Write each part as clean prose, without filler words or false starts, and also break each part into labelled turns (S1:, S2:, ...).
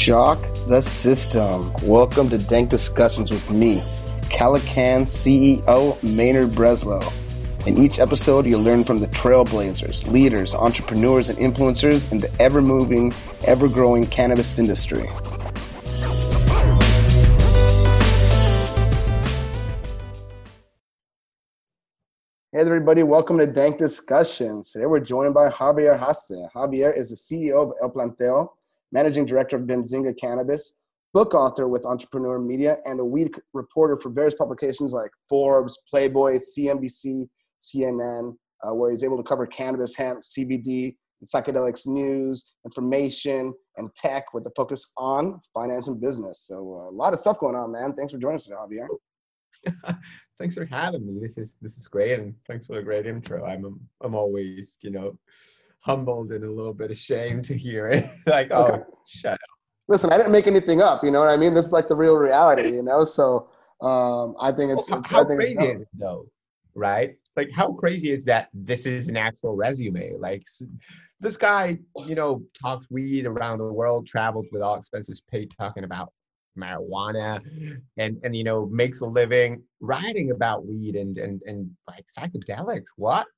S1: Shock the system. Welcome to Dank Discussions with me, Calican CEO Maynard Breslow. In each episode, you'll learn from the trailblazers, leaders, entrepreneurs, and influencers in the ever-moving, ever-growing cannabis industry. Hey everybody, welcome to Dank Discussions. Today we're joined by Javier Hasse. Javier is the CEO of El Planteo, Managing Director of Benzinga Cannabis, book author with Entrepreneur Media, and a weed reporter for various publications like Forbes, Playboy, CNBC, CNN, where he's able to cover cannabis, hemp, CBD, and psychedelics news, information, and tech with a focus on finance and business. So a lot of stuff going on, man. Thanks for joining us today, Javier.
S2: Thanks for having me. This is great, and thanks for the great intro. I'm always, humbled and a little bit ashamed to hear it. Like, okay. Oh, shut up.
S1: Listen, I didn't make anything up. You know what I mean? This is like the real reality. So I think it's
S2: how crazy is it though, right? Like, how crazy is that? This is an actual resume. Like, this guy, talks weed around the world, travels with all expenses paid, talking about marijuana and makes a living writing about weed and like psychedelics. What?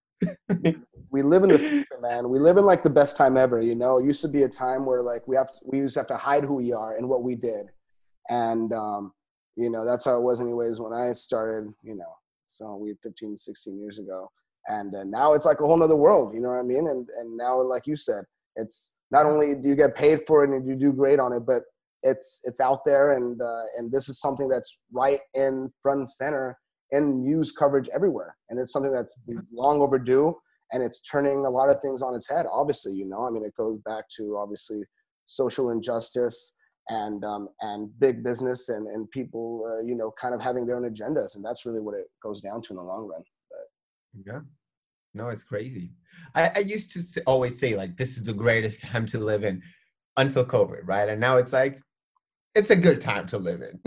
S1: We live in the future, man. We live in like the best time ever. It used to be a time where like we used to have to hide who we are and what we did, and that's how it was anyways when I started. So we 15, 16 years ago, and now it's like a whole nother world. You know what I mean? And now, like you said, it's not only do you get paid for it and you do great on it, but it's out there, and this is something that's right in front and center in news coverage everywhere, and it's something that's long overdue, and it's turning a lot of things on its head. Obviously, it goes back to obviously social injustice and big business and people kind of having their own agendas, and that's really what it goes down to in the long run.
S2: Yeah, no, it's crazy. I used to always say like this is the greatest time to live in until COVID, right? And now it's like it's a good time to live in.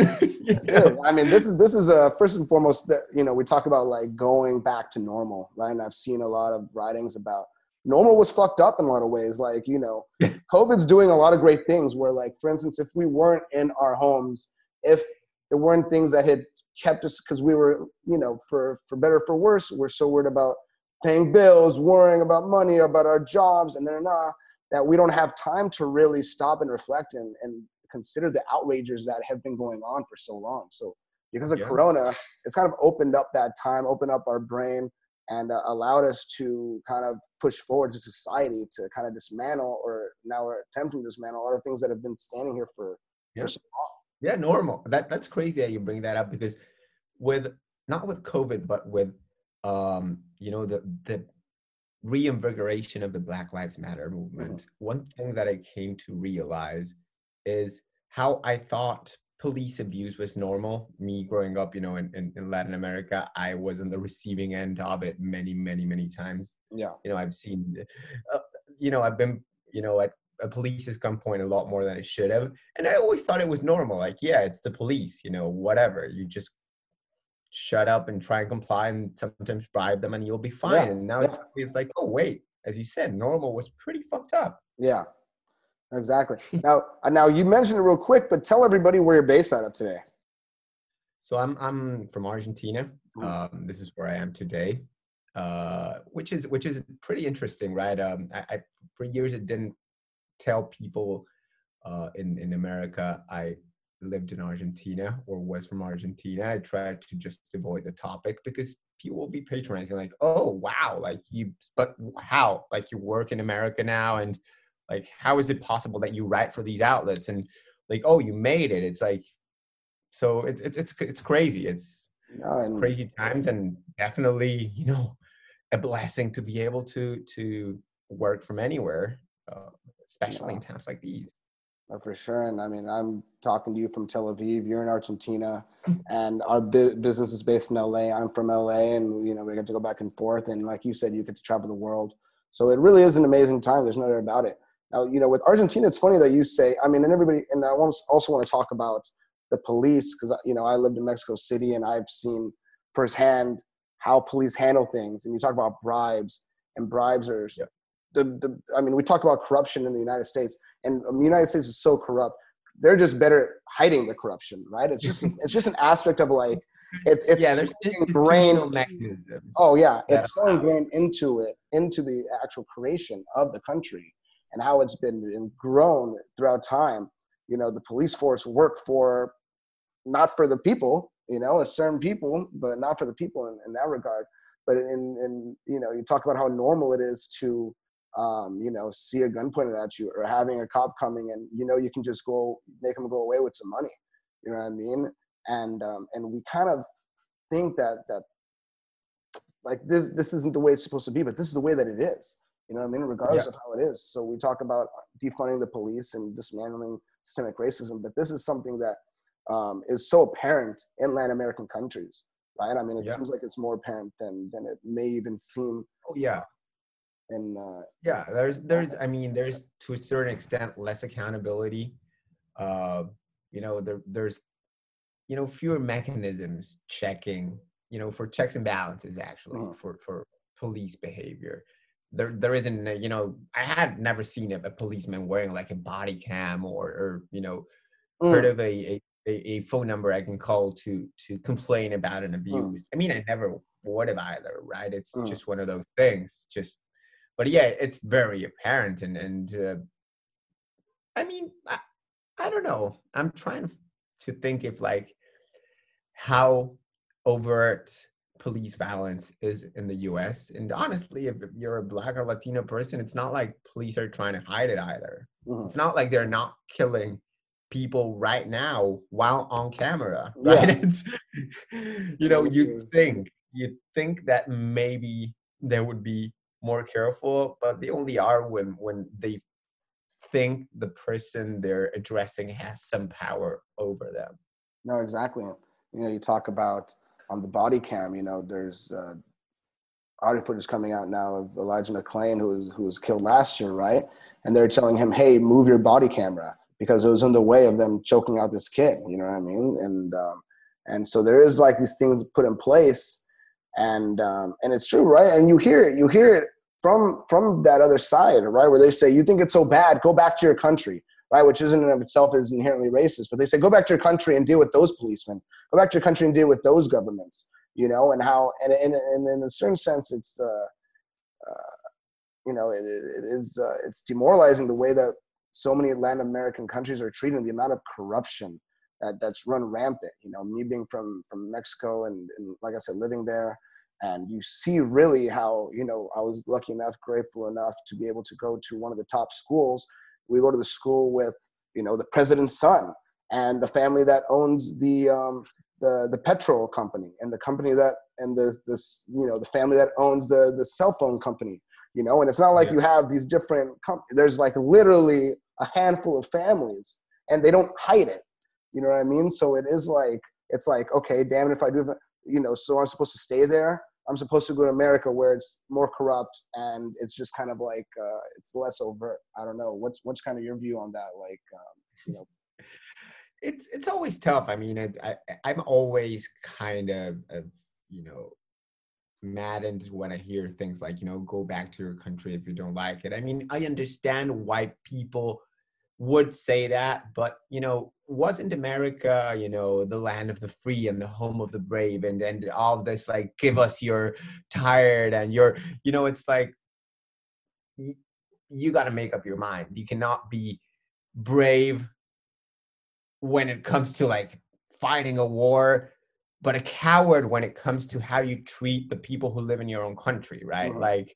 S1: I mean, this is first and foremost that we talk about like going back to normal, right? And I've seen a lot of writings about normal was fucked up in a lot of ways. Like COVID's doing a lot of great things. Where like, for instance, if we weren't in our homes, if there weren't things that had kept us, because we were for better or for worse, we're so worried about paying bills, worrying about money, about our jobs, and that we don't have time to really stop and reflect and consider the outrages that have been going on for so long. So because of Corona, it's kind of opened up that time, opened up our brain, and allowed us to kind of push forward as a society to kind of dismantle, or now we're attempting to dismantle a lot of things that have been standing here for so long.
S2: Yeah, normal. That's crazy that you bring that up, because not with COVID, but with the reinvigoration of the Black Lives Matter movement. Mm-hmm. One thing that I came to realize is how I thought police abuse was normal. Me growing up, in Latin America, I was on the receiving end of it many, many, many times.
S1: Yeah.
S2: I've seen, I've been, at a police's gunpoint a lot more than I should have. And I always thought it was normal. Like, yeah, it's the police, whatever. You just shut up and try and comply and sometimes bribe them and you'll be fine. Yeah. And now it's like, oh, wait, as you said, normal was pretty fucked up.
S1: Yeah. Exactly. Now you mentioned it real quick, but tell everybody where you're based out of today.
S2: So I'm from Argentina. This is where I am today, which is pretty interesting, right? I for years I didn't tell people in America I lived in Argentina or was from Argentina. I tried to just avoid the topic because people will be patronizing, like, oh wow, but how? Like, you work in America now, and like, how is it possible that you write for these outlets? And like, oh, you made it. It's like, so it's crazy. It's crazy times, and definitely, a blessing to be able to work from anywhere, especially in times like these.
S1: For sure. And I mean, I'm talking to you from Tel Aviv. You're in Argentina, and our business is based in LA. I'm from LA, and we get to go back and forth. And like you said, you get to travel the world. So it really is an amazing time. There's no doubt about it. Now, with Argentina, it's funny that you say, I mean, and everybody, and I also want to talk about the police, because, I lived in Mexico City, and I've seen firsthand how police handle things. And you talk about bribes, and bribes are, we talk about corruption in the United States, and the United States is so corrupt. they're just better hiding the corruption, right? It's just an aspect of like it's
S2: Yeah,
S1: so
S2: there's
S1: ingrained.
S2: institutional mechanisms
S1: Oh yeah,
S2: that
S1: it's so ingrained into it, into the actual creation of the country and how it's been grown throughout time. You know, the police force work for not for the people, you know, a certain people, but not for the people in that regard. But in you know, you talk about how normal it is to you know, see a gun pointed at you or having a cop coming and you know you can just go make them go away with some money. You know what I mean? And we kind of think that like this isn't the way it's supposed to be, but this is the way that it is. You know what I mean?
S2: yeah,
S1: Regardless of how it is. So we talk about defunding the police and dismantling systemic racism, but this is something that is so apparent in Latin American countries, right? I mean, it
S2: yeah,
S1: seems like it's more apparent than it may even seem.
S2: oh yeah,
S1: In
S2: yeah. There's I mean, there's to a certain extent less accountability. Uh, you know, there's you know fewer mechanisms checking, you know, for checks and balances actually
S1: Mhm.
S2: for police behavior. There isn't you know, I had never seen a policeman wearing like a body cam or you know heard
S1: Mm,
S2: of a phone number I can call to complain about an
S1: mm,
S2: abuse. I mean, I never would have either, right? It's
S1: mm.
S2: just one of those things. Just, but yeah, it's very apparent, and I mean, I don't know. I'm trying to think if like how overt police violence is in the US. And honestly, if you're a Black or Latino person, it's not like police are trying to hide it either.
S1: Mhm.
S2: It's not like they're not killing people right now while on camera, right?
S1: Yeah,
S2: It's, you
S1: and
S2: know,
S1: it is.
S2: you think that maybe they would be more careful, but they only are when they think the person they're addressing has some power over them.
S1: No, exactly. You know, you talk about on the body cam. You know, there's audio footage coming out now of Elijah McClain, who was killed last year, right? And they're telling him, "Hey, move your body camera," because it was in the way of them choking out this kid. You know what I mean? And so there is like these things put in place, and it's true, right? And you hear it from that other side, right? Where they say, "You think it's so bad? Go back to your country." Right, which isn't in of itself is inherently racist, but they say go back to your country and deal with those policemen. Go back to your country and deal with those governments. You know, and how, and in a certain sense, it's you know, it is it's demoralizing the way that so many Latin American countries are treating the amount of corruption that's run rampant. You know, me being from Mexico and like I said, living there, and you see really how, you know, I was lucky enough, grateful enough to be able to go to one of the top schools. We go to the school with, you know, the president's son and the family that owns the petrol company and the company that and this, you know, the family that owns the cell phone company, you know. And it's not like
S2: Yeah.
S1: you have these different there's like literally a handful of families and they don't hide it, you know what I mean? So it is like, it's like, okay, damn it if I do, you know, so I'm supposed to stay there. I'm supposed to go to America where it's more corrupt and it's just kind of like it's less overt. I don't know. What's kind of your view on that? Like, you know.
S2: It's always tough. I mean, I'm always kind of you know maddened when I hear things like, you know, go back to your country if you don't like it. I mean, I understand why people would say that, but you know, wasn't America, you know, the land of the free and the home of the brave and all of this like give us your tired and your, you know, it's like you, you got to make up your mind. You cannot be brave when it comes to like fighting a war, but a coward when it comes to how you treat the people who live in your own country, right?
S1: Mhm.
S2: Like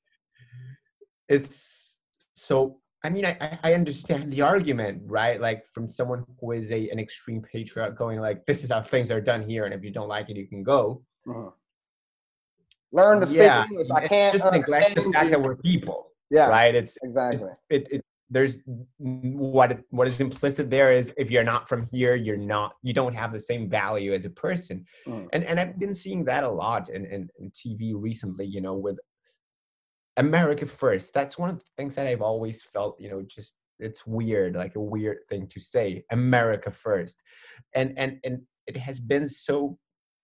S2: it's so I mean, I understand the argument, right? Like from someone who is an extreme patriot going like, this is how things are done here, and if you don't like it, you can go.
S1: Mhm. Learn to speak
S2: Yeah,
S1: English. I
S2: it
S1: can't
S2: just neglects the
S1: understand
S2: fact
S1: you.
S2: that we're people,
S1: Yeah,
S2: right? It's
S1: exactly.
S2: it there's what is implicit there is if you're not from here, you don't have the same value as a person.
S1: Mhm.
S2: And I've been seeing that a lot in TV recently, you know, with America first. That's one of the things that I've always felt, you know, just it's weird, like a weird thing to say, America first. And it has been so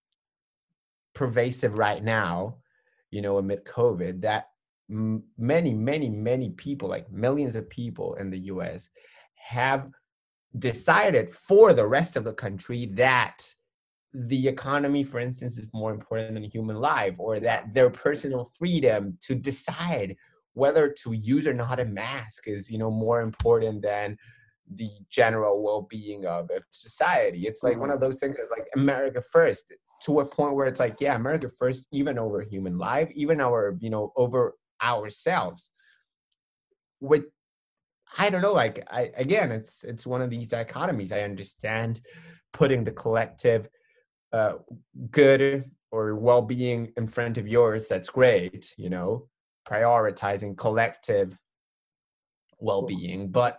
S2: pervasive right now, you know, amid COVID, that many people, like millions of people in the US, have decided for the rest of the country that the economy, for instance, is more important than human life, or that their personal freedom to decide whether to use or not a mask is, more important than the general well-being of society. It's like one of those things that's like America first, to a point where it's like, yeah, America first, even over human life, even over ourselves. With, I don't know, like, again, it's one of these dichotomies. I understand putting the collective good or well-being in front of yours. That's great, prioritizing collective well-being, but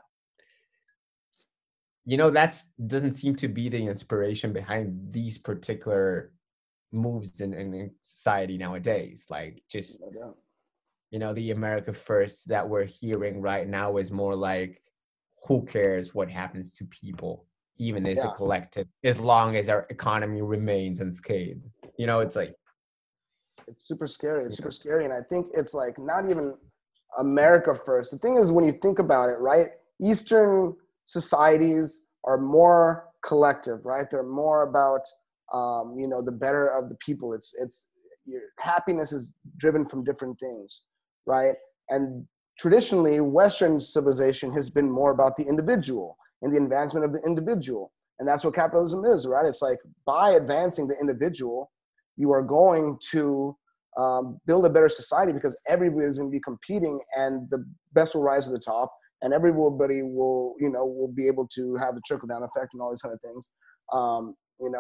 S2: that's doesn't seem to be the inspiration behind these particular moves in society nowadays. Like, just the America first that we're hearing right now is more like, who cares what happens to people, even as a collective, as long as our economy remains unscathed. It's like,
S1: it's super scary. It's super scary. And I think it's like not even America first. The thing is, when you think about it, right, Eastern societies are more collective, right? They're more about, the better of the people. It's your happiness is driven from different things, right? And traditionally, Western civilization has been more about the individual and the advancement of the individual. And that's what capitalism is, right? It's like, by advancing the individual, you are going to build a better society, because everybody's going to be competing, and the best will rise to the top, and everybody will be able to have a trickle down effect and all these kind of things. And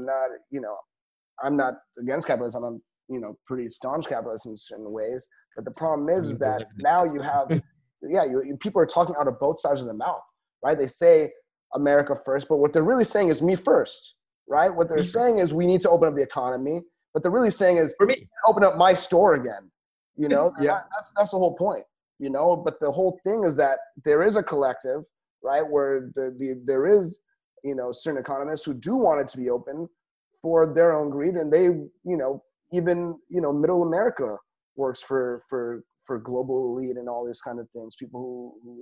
S1: I'm not against capitalism. I'm, pretty staunch capitalist in certain ways. But the problem is that now you have, people are talking out of both sides of the mouth, right? They say America first, but what they're really saying is me first, right? What they're saying is we need to open up the economy. But they're really saying is, for me, open up my store again. That's the whole point. But the whole thing is that there is a collective, right, where there is, certain economists who do want it to be open for their own greed, and they, even middle America works for global elite and all these kind of things. People who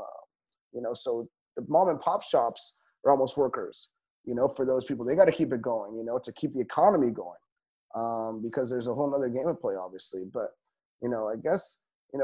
S1: so the mom and pop shops are almost workers. For those people, they got to keep it going, to keep the economy going, because there's a whole other game at play, obviously. But I guess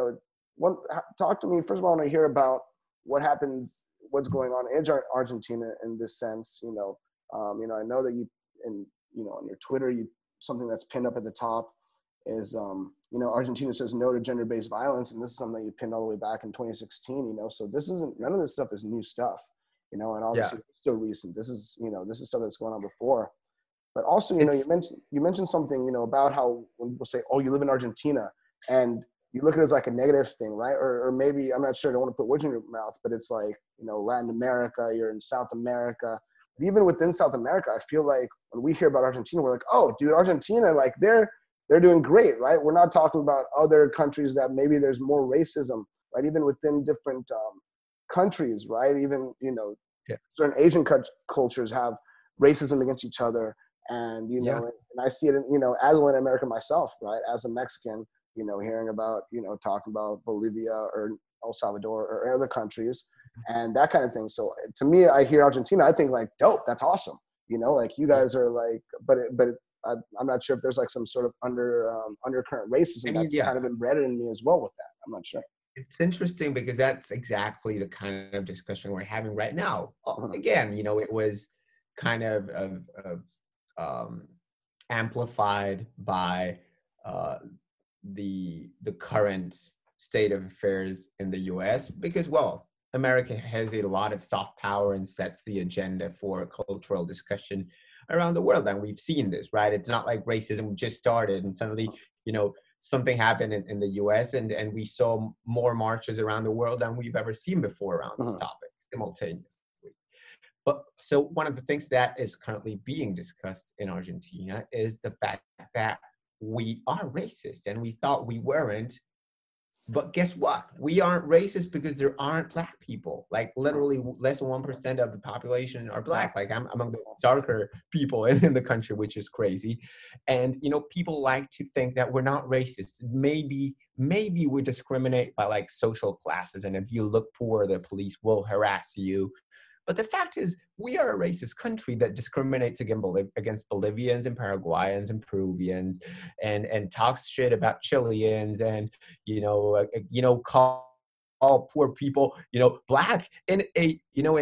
S1: talk to me first of all. I want to hear about what's going on in Argentina in this sense. I know that you, on your Twitter, something that's pinned up at the top is Argentina says no to gender-based violence, and this is something that you pinned all the way back in 2016. So none of this stuff is new stuff. And obviously it's still recent. This is stuff that's going on before. But also, you mentioned something, about how when people say, "Oh, you live in Argentina," and you look at it as like a negative thing, right? Or maybe, I'm not sure, I don't want to put words in your mouth, but it's like, Latin America, you're in South America. But even within South America, I feel like when we hear about Argentina, we're like, oh, dude, Argentina, like they're doing great, right? We're not talking about other countries that maybe there's more racism, right? Even within different countries, right? Even, certain Asian cultures have racism against each other. And, and I see it, as a Latin American myself, right? As a Mexican, hearing about, talking about Bolivia or El Salvador or other countries and that kind of thing. So to me, I hear Argentina, I think like, dope, that's awesome. Like you guys are like, but I'm not sure if there's like some sort of undercurrent racism that's kind of embedded in me as well with that. I'm not sure.
S2: It's interesting because that's exactly the kind of discussion we're having right now. Again, it was kind of amplified by the current state of affairs in the US, because, well, America has a lot of soft power and sets the agenda for cultural discussion around the world. And we've seen this, right? It's not like racism just started and suddenly, something happened in the US and we saw more marches around the world than we've ever seen before around this topic simultaneously. But so one of the things that is currently being discussed in Argentina is the fact that we are racist, and we thought we weren't. But guess what? We aren't racist because there aren't Black people. Like literally less than 1% of the population are Black. Like I'm among the darker people in the country, which is crazy. And, people like to think that we're not racist. Maybe we discriminate by like social classes. And if you look poor, the police will harass you. But the fact is, we are a racist country that discriminates against Bolivians and Paraguayans and Peruvians, and talks shit about Chileans, and call all poor people, black in a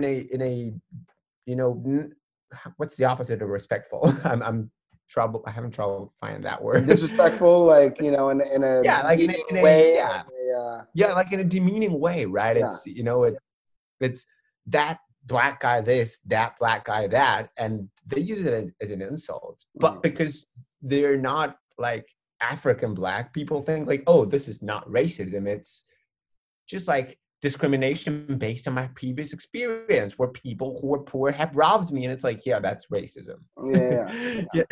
S2: what's the opposite of respectful? I'm having trouble finding that word.
S1: Disrespectful, like, in a
S2: yeah, like in a
S1: way,
S2: yeah, like in a demeaning way, right?
S1: Yeah.
S2: It's that black guy this, that black guy that, and they use it as an insult. But because they're not like African black, people think like, oh, this is not racism. It's just like discrimination based on my previous experience, where people who are poor have robbed me, and it's like, yeah, that's racism.
S1: Yeah.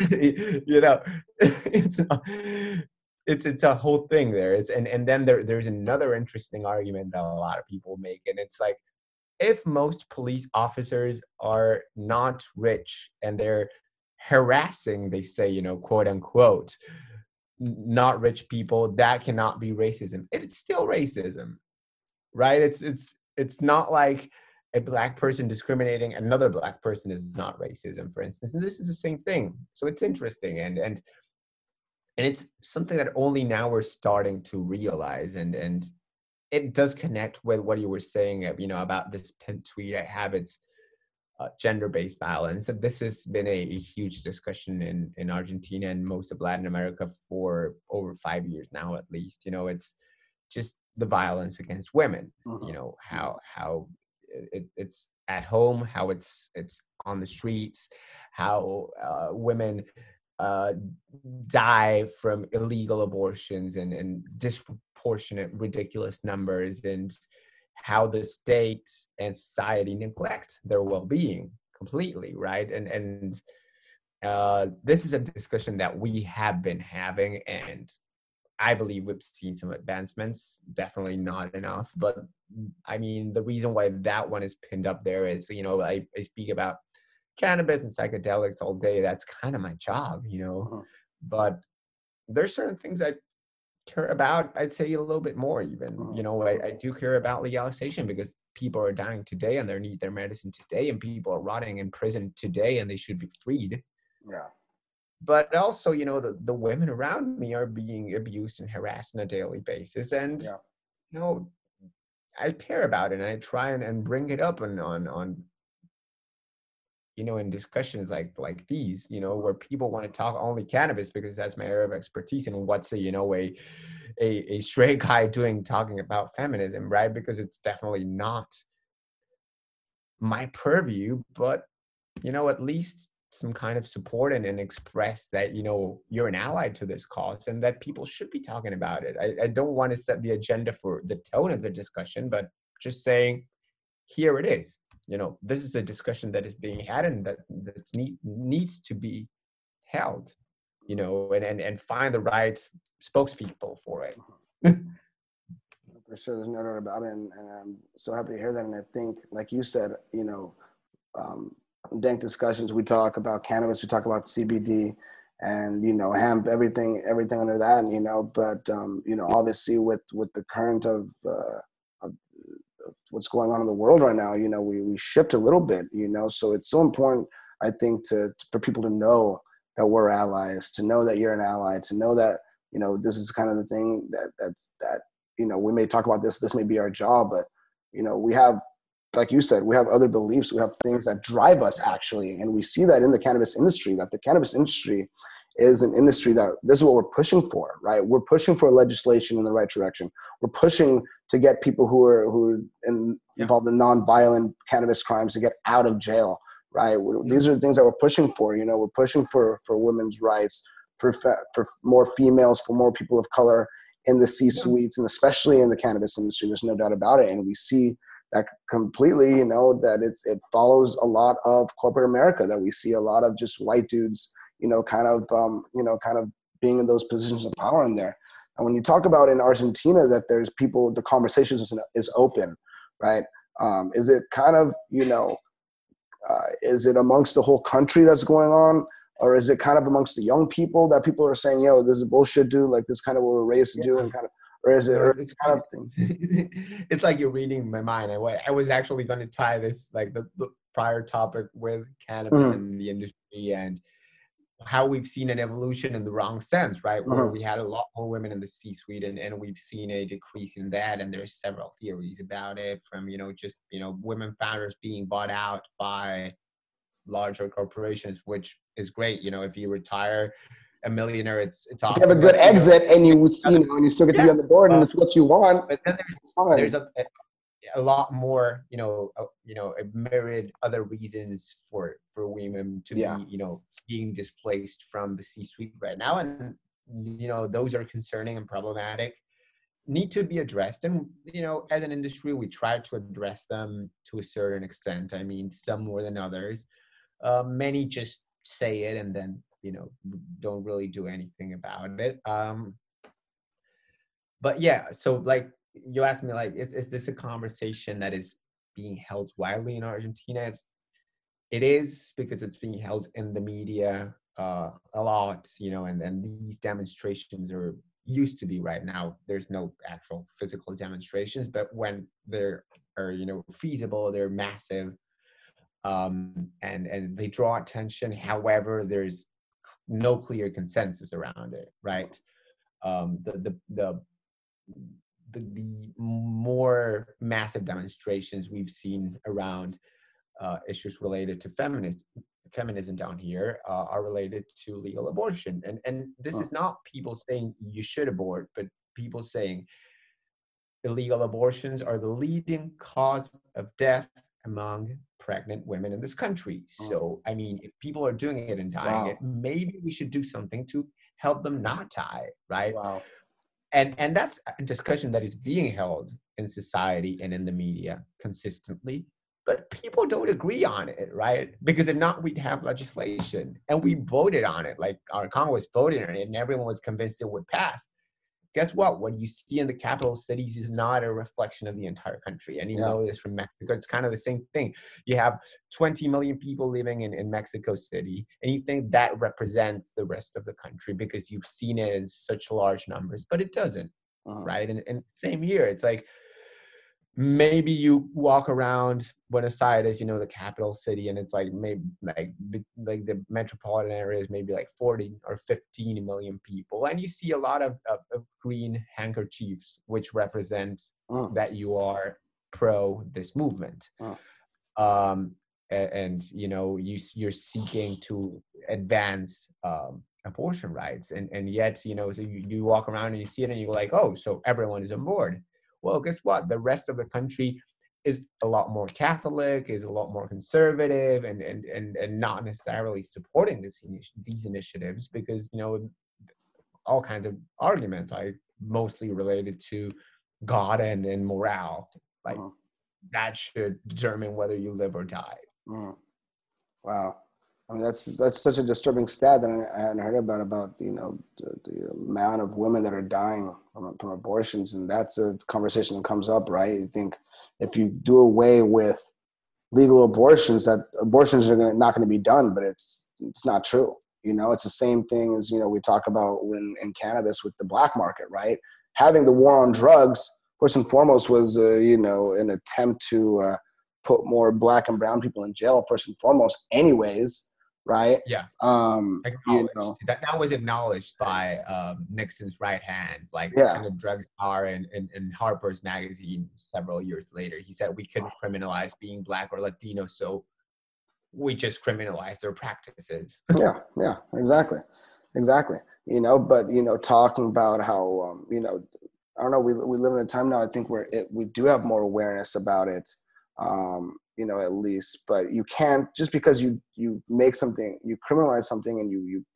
S2: It's a whole thing there. And then there's another interesting argument that a lot of people make, and it's like, if most police officers are not rich and they're harassing, they say, quote unquote, not rich people, that cannot be racism. It's still racism, right? It's not like a black person discriminating another black person is not racism, for instance. And this is the same thing. So it's interesting, and it's something that only now we're starting to realize, and it does connect with what you were saying, about this pinned tweet I have. It's gender-based violence. And this has been a huge discussion in Argentina and most of Latin America for over 5 years now, at least. It's just the violence against women, how it's at home, how it's on the streets, how women die from illegal abortions and disproportionate, ridiculous numbers, and how the state and society neglect their well-being completely, right? And this is a discussion that we have been having, and I believe we've seen some advancements, definitely not enough. But I mean, the reason why that one is pinned up there is, I speak about cannabis and psychedelics all day. That's kind of my job, but there's certain things I care about, I'd say a little bit more even. I do care about legalization, because people are dying today and they need their medicine today, and people are rotting in prison today and they should be freed.
S1: Yeah.
S2: But also, the women around me are being abused and harassed on a daily basis. And, I care about it, and I try and bring it up on in discussions like these, where people want to talk only cannabis because that's my area of expertise, and what's a straight guy talking about feminism, right? Because it's definitely not my purview, but, at least some kind of support and express that, you're an ally to this cause and that people should be talking about it. I don't want to set the agenda for the tone of the discussion, but just saying, here it is. This is a discussion that is being had and that needs to be held, and find the right spokespeople for it.
S1: For sure, there's no doubt about it, and I'm so happy to hear that. And I think, like you said, dank discussions, we talk about cannabis, we talk about CBD, and hemp, everything under that, but obviously with the current of what's going on in the world right now, we shift a little bit, so it's so important, I think, for people to know that we're allies, to know that you're an ally, to know that this is kind of the thing that we may talk about this may be our job, but we have, like you said, we have other beliefs, we have things that drive us, actually, and we see that in the cannabis industry, that the cannabis industry is an industry that this is what we're pushing for, right? We're pushing for legislation in the right direction. We're pushing to get people who are involved in non-violent cannabis crimes to get out of jail, right? These are the things that we're pushing for. We're pushing for women's rights, for more females, for more people of color in the C-suites, and especially in the cannabis industry. There's no doubt about it, and we see that completely. That it follows a lot of corporate America. That we see a lot of just white dudes, kind of being in those positions of power in there. And when you talk about in Argentina that there's people, the conversation is open, right? Is it kind of, is it amongst the whole country that's going on? Or is it kind of amongst the young people that people are saying, yo, this is bullshit, dude, like this is kind of what we're raised to do, and kind of, or is it, or it's kind of thing?
S2: It's like you're reading my mind. I was actually going to tie this, like the prior topic with cannabis
S1: Mm-hmm.
S2: and the industry, and how we've seen an evolution in the wrong sense, right? Where
S1: Mm-hmm.
S2: we had a lot more women in the C-suite, and we've seen a decrease in that. And there's several theories about it, from, just, women founders being bought out by larger corporations, which is great. If you retire a millionaire, it's
S1: If you have a
S2: awesome.
S1: good
S2: But,
S1: exit and and you still get to
S2: yeah,
S1: be on the board and it's what you want,
S2: but then
S1: it's fine.
S2: there's a lot more, a myriad other reasons for women to
S1: Yeah.
S2: be, being displaced from the C-suite right now, and those are concerning and problematic, need to be addressed. And as an industry, we try to address them to a certain extent. I mean, some more than others. Many just say it and then don't really do anything about it. But yeah, so like you asked me, like, is this a conversation that is being held widely in Argentina? It is, because it's being held in the media a lot, and these demonstrations are used to be. Right now, there's no actual physical demonstrations, but when they're are feasible, they're massive, and they draw attention. However, there's no clear consensus around it, right? The more massive demonstrations we've seen around issues related to feminism down here are related to legal abortion, and this is not people saying you should abort, but people saying illegal abortions are the leading cause of death among pregnant women in this country. So, I mean, if people are doing it and dying it, maybe we should do something to help them not die, right?
S1: Wow.
S2: And that's a discussion that is being held in society and in the media consistently, but people don't agree on it, right? Because if not, we'd have legislation, and we voted on it. Like, our Congress voted on it, and everyone was convinced it would pass. Guess what you see in the capital cities is not a reflection of the entire country. And you know this from Mexico. It's kind of the same thing. You have 20 million people living in Mexico City, and you think that represents the rest of the country because you've seen it in such large numbers, but it doesn't, right? And same here. It's like, maybe you walk around Buenos Aires, the capital city, and it's like maybe like the metropolitan areas, maybe like 40 or 15 million people, and you see a lot of green handkerchiefs, which represent that you are pro this movement. And you're seeking to advance abortion rights, and yet so you walk around and you see it and you go like, oh, so everyone is on board. Well, guess what? The rest of the country is a lot more Catholic, is a lot more conservative, and not necessarily supporting these initiatives, because all kinds of arguments, like mostly related to God and morale, like that should determine whether you live or die.
S1: Wow. I mean, that's such a disturbing stat that I hadn't heard about the amount of women that are dying from abortions, and that's a conversation that comes up, right? You think if you do away with legal abortions, that abortions are not going to be done, but it's not true. It's the same thing as we talk about when in cannabis with the black market, right? Having the war on drugs, first and foremost, was an attempt to put more black and brown people in jail, first and foremost, anyways. Right.
S2: Yeah. That was acknowledged by Nixon's right hand, like kind of drug czar in Harper's Magazine several years later. He said we couldn't criminalize being black or Latino, so we just criminalize their practices.
S1: Yeah, exactly. But talking about how I don't know, we live in a time now, I think, where we do have more awareness about it. At least, but you can't, just because you make something, you criminalize something, and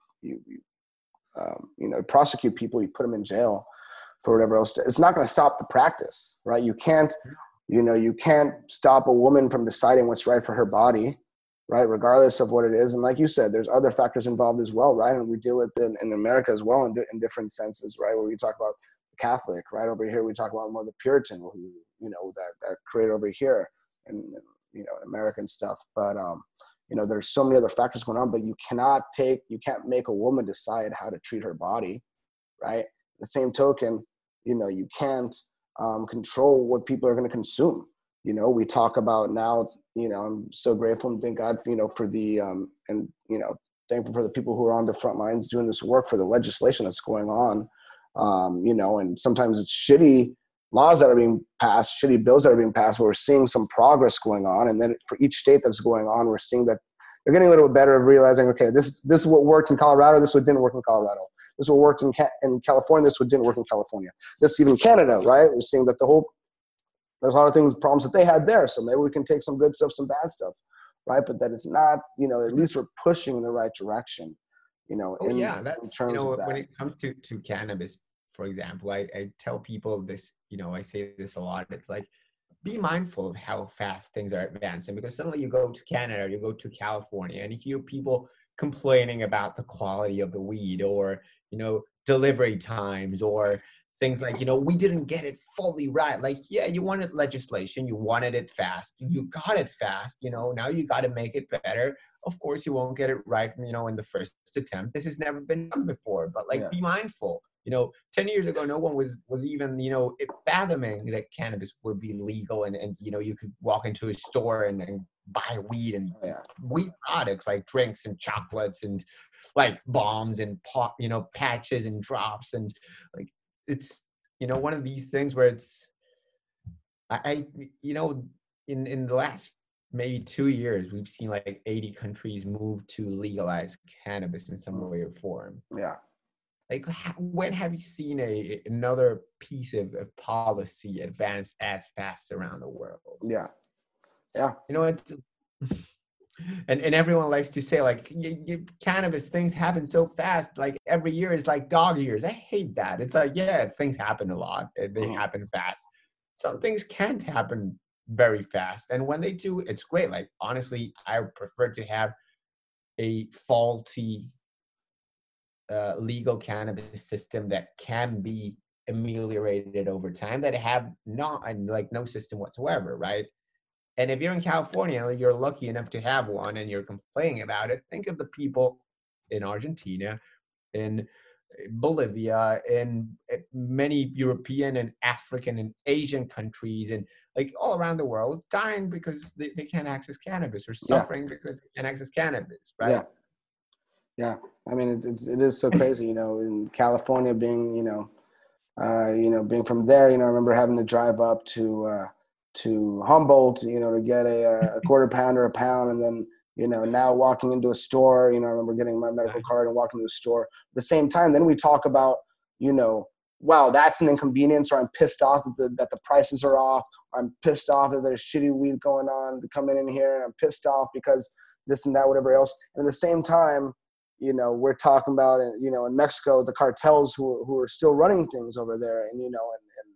S1: you prosecute people, you put them in jail for whatever else. It's not going to stop the practice, right? You can't stop a woman from deciding what's right for her body, right? Regardless of what it is. And like you said, there's other factors involved as well, right? And we deal with it in America as well in different senses, right? Where we talk about the Catholic, right? Over here, we talk about more the Puritan, who, that created over here and American stuff. But there's so many other factors going on, but you can't make a woman decide how to treat her body, right? The same token, you can't control what people are going to consume. We talk about now I'm so grateful and thank God, for the, and, thankful for the people who are on the front lines doing this work, for the legislation that's going on. And sometimes it's shitty laws that are being passed, shitty bills that are being passed, but we're seeing some progress going on. And then for each state that's going on, we're seeing that they're getting a little bit better of realizing, okay, this is what worked in Colorado. This is what didn't work in Colorado. This is what worked in California. This is what didn't work in California. This even Canada, right? We're seeing that there's a lot of things, problems that they had there. So maybe we can take some good stuff, some bad stuff, right? But that it's not, at least we're pushing in the right direction, in terms of that.
S2: When it comes to cannabis, for example, I tell people this, I say this a lot. It's like, be mindful of how fast things are advancing, because suddenly you go to Canada, you go to California, and you hear people complaining about the quality of the weed, or, delivery times, or things like, we didn't get it fully right. Like, yeah, you wanted legislation, you wanted it fast, you got it fast, now you got to make it better. Of course, you won't get it right, in the first attempt. This has never been done before, but be mindful. 10 years ago, no one was even, fathoming that cannabis would be legal, and you could walk into a store and buy weed and weed products like drinks and chocolates and like bombs and pop, patches and drops, and like, it's, one of these things where it's, in the last maybe 2 years, we've seen like 80 countries move to legalize cannabis in some way or form.
S1: Yeah.
S2: Like, when have you seen another piece of policy advance as fast around the world?
S1: Yeah. Yeah.
S2: It's, and everyone likes to say, like, cannabis, things happen so fast. Like, every year is like dog years. I hate that. It's like, yeah, things happen a lot. They happen fast. Some things can't happen very fast. And when they do, it's great. Like, honestly, I prefer to have a faulty legal cannabis system that can be ameliorated over time, that have no system whatsoever, right? And if you're in California, you're lucky enough to have one, and you're complaining about it. Think of the people in Argentina, in Bolivia, in many European and African and Asian countries, and like all around the world, dying because they can't access cannabis, or suffering because they can't access cannabis, right?
S1: Yeah. I mean, it is so crazy, in California, being, being from there, I remember having to drive up to Humboldt, to get a quarter pound or a pound. And then, now walking into a store, I remember getting my medical card and walking to a store. At the same time, then we talk about, wow, that's an inconvenience, or I'm pissed off that the prices are off. I'm pissed off that there's shitty weed going on to come in here. And I'm pissed off because this and that, whatever else. And at the same time, we're talking about, in Mexico, the cartels who are still running things over there, and, and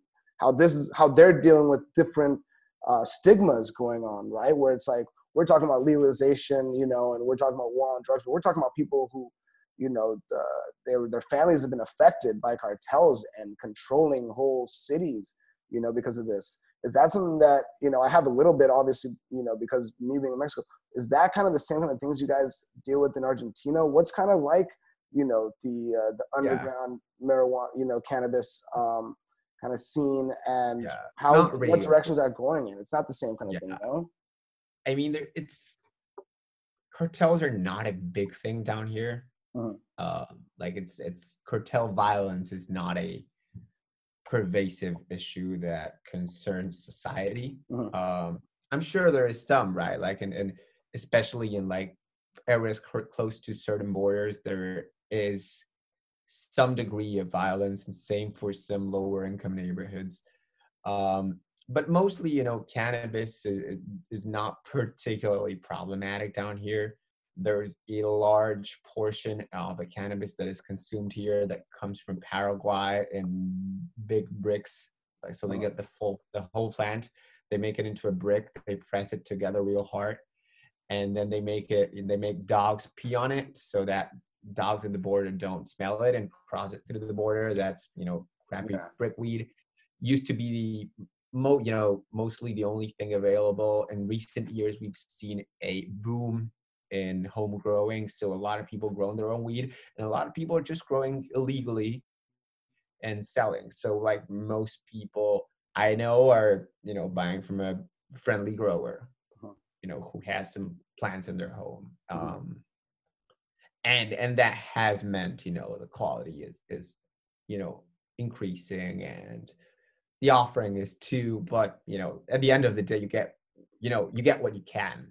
S1: how they're dealing with different stigmas going on, right? Where it's like, we're talking about legalization, and we're talking about war on drugs, but we're talking about people who, their families have been affected by cartels and controlling whole cities, because of this. Is that something that, I have a little bit, obviously, because me being in Mexico, is that kind of the same kind of things you guys deal with in Argentina? What's kind of like, the underground marijuana, cannabis kind of scene, and what direction is that going in? It's not the same kind of thing, no?
S2: I mean, cartels are not a big thing down here. Like, it's cartel violence is not a pervasive issue that concerns society. I'm sure there is some, right? Like, and especially in like areas close to certain borders, there is some degree of violence, and same for some lower income neighborhoods. But mostly, cannabis is not particularly problematic down here. There's a large portion of the cannabis that is consumed here that comes from Paraguay in big bricks. Like, so they get the whole plant, they make it into a brick, they press it together real hard, and then they make dogs pee on it, so that dogs at the border don't smell it and cross it through the border. That's, crappy brick weed. Used to be mostly the only thing available. In recent years, we've seen a boom in home growing. So a lot of people growing their own weed, and a lot of people are just growing illegally and selling. So like, most people I know are, buying from a friendly grower. who has some plants in their home. And that has meant, the quality is increasing, and the offering is too, but at the end of the day, you get what you can.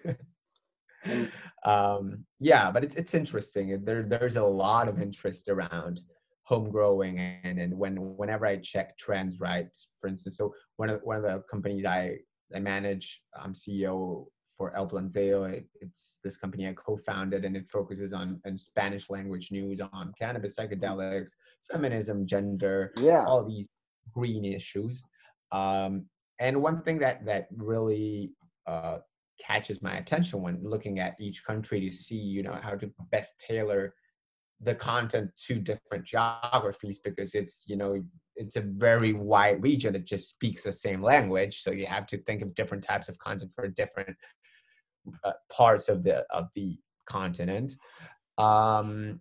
S2: Yeah, but it's interesting. There's a lot of interest around home growing, and whenever I check trends, right? For instance, so one of the companies I manage, I'm CEO for El Planteo. It's this company I co-founded, and it focuses on Spanish language news on cannabis, psychedelics, feminism, gender, all these green issues. And one thing that really catches my attention when looking at each country to see, how to best tailor the content to different geographies, because it's a very wide region that just speaks the same language. So you have to think of different types of content for different parts of the continent. I'm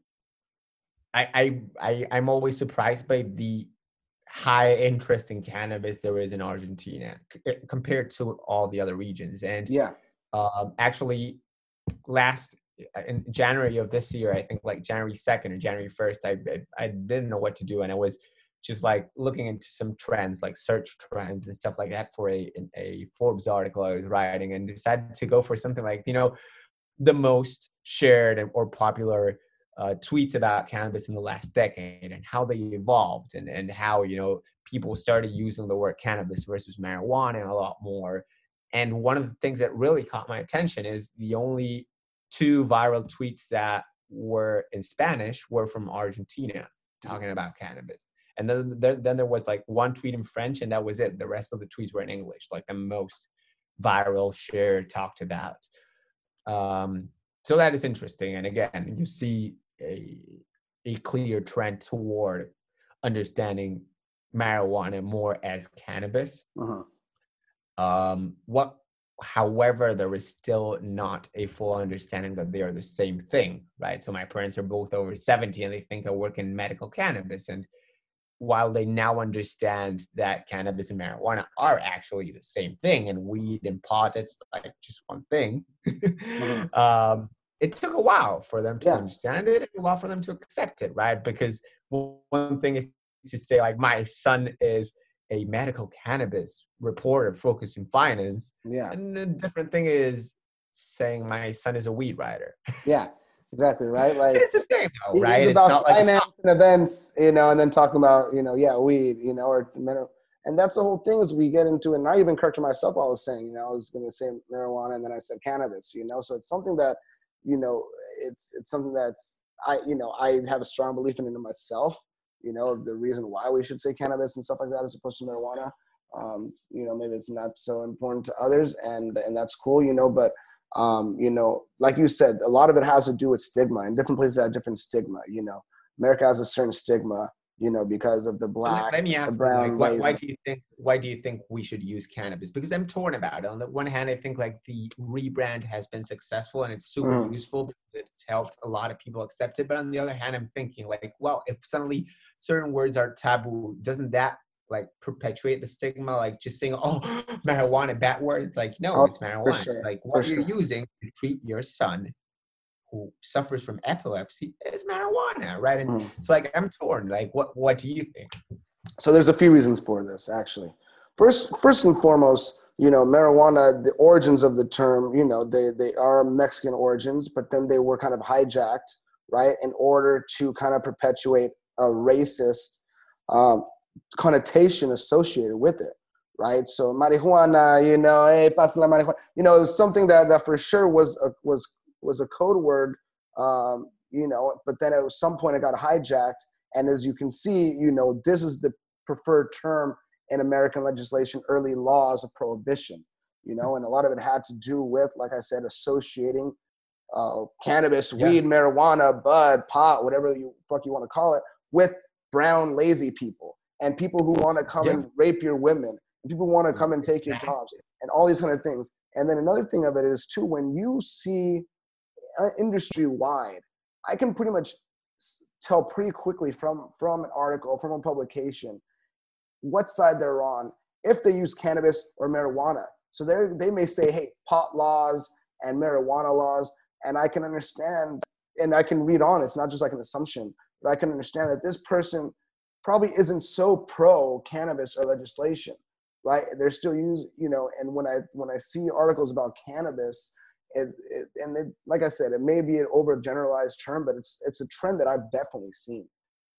S2: always surprised by the high interest in cannabis there is in Argentina compared to all the other regions. And actually, in January of this year, I think like January 2nd or January 1st, I didn't know what to do, and I was just like looking into some trends, like search trends and stuff like that, for a Forbes article I was writing, and decided to go for something like the most shared or popular tweets about cannabis in the last decade, and how they evolved, and how people started using the word cannabis versus marijuana a lot more. And one of the things that really caught my attention is the only 2 viral tweets that were in Spanish were from Argentina talking about cannabis. And then there was like 1 tweet in French, and that was it. The rest of the tweets were in English, like the most viral, shared, talked about. So that is interesting. And again, you see a clear trend toward understanding marijuana more as cannabis. However, there is still not a full understanding that they are the same thing, right? So my parents are both over 70, and they think I work in medical cannabis. And while they now understand that cannabis and marijuana are actually the same thing, and weed and pot, it's like just one thing, it took a while for them to understand it, and a while for them to accept it, right? Because one thing is to say, like, my son is a medical cannabis reporter focused in finance. And a different thing is saying my son is a weed writer.
S1: Exactly, right? Like,
S2: it's the same though, right?
S1: It's about finance and events, and then talking about, weed, or and that's the whole thing is we get into it. And I even corrected myself. I was saying, I was going to say marijuana, and then I said cannabis, so it's something that, it's something that's, I have a strong belief in it myself, the reason why we should say cannabis and stuff like that as opposed to marijuana. Maybe it's not so important to others, and that's cool, but like you said, a lot of it has to do with stigma, and different places have different stigma. America has a certain stigma, because of the black,
S2: let me ask
S1: the brown.
S2: You, why do you think we should use cannabis? Because I'm torn about it. On the one hand, I think like the rebrand has been successful, and it's super useful because it's helped a lot of people accept it. But on the other hand, I'm thinking like, well, if suddenly certain words are taboo, doesn't that like perpetuate the stigma? Like just saying, oh, marijuana, bad word. It's like, no, it's marijuana.
S1: Sure.
S2: Like what you're using to treat your son who suffers from epilepsy is marijuana, right? And so like I'm torn. Like what do you think?
S1: So there's a few reasons for this, actually. First and foremost, marijuana, the origins of the term, they are Mexican origins, but then they were kind of hijacked, right, in order to kind of perpetuate a racist connotation associated with it, right? So marijuana, hey, pasa la marijuana, it was something that for sure was a code word, but then at some point it got hijacked. And as you can see, this is the preferred term in American legislation, early laws of prohibition, and a lot of it had to do with, like I said, associating cannabis, weed, marijuana, bud, pot, whatever you want to call it, with brown, lazy people and people who want to come and rape your women, and people who want to come and take your jobs, and all these kind of things. And then another thing of it is too, when you see industry wide, I can pretty much tell pretty quickly from an article, from a publication, what side they're on, if they use cannabis or marijuana. So they may say, hey, pot laws and marijuana laws, and I can understand, and I can read on. It's not just like an assumption, but I can understand that this person probably isn't so pro cannabis or legislation, right? They're still using, and when I see articles about cannabis, like I said, it may be an overgeneralized term, but it's a trend that I've definitely seen,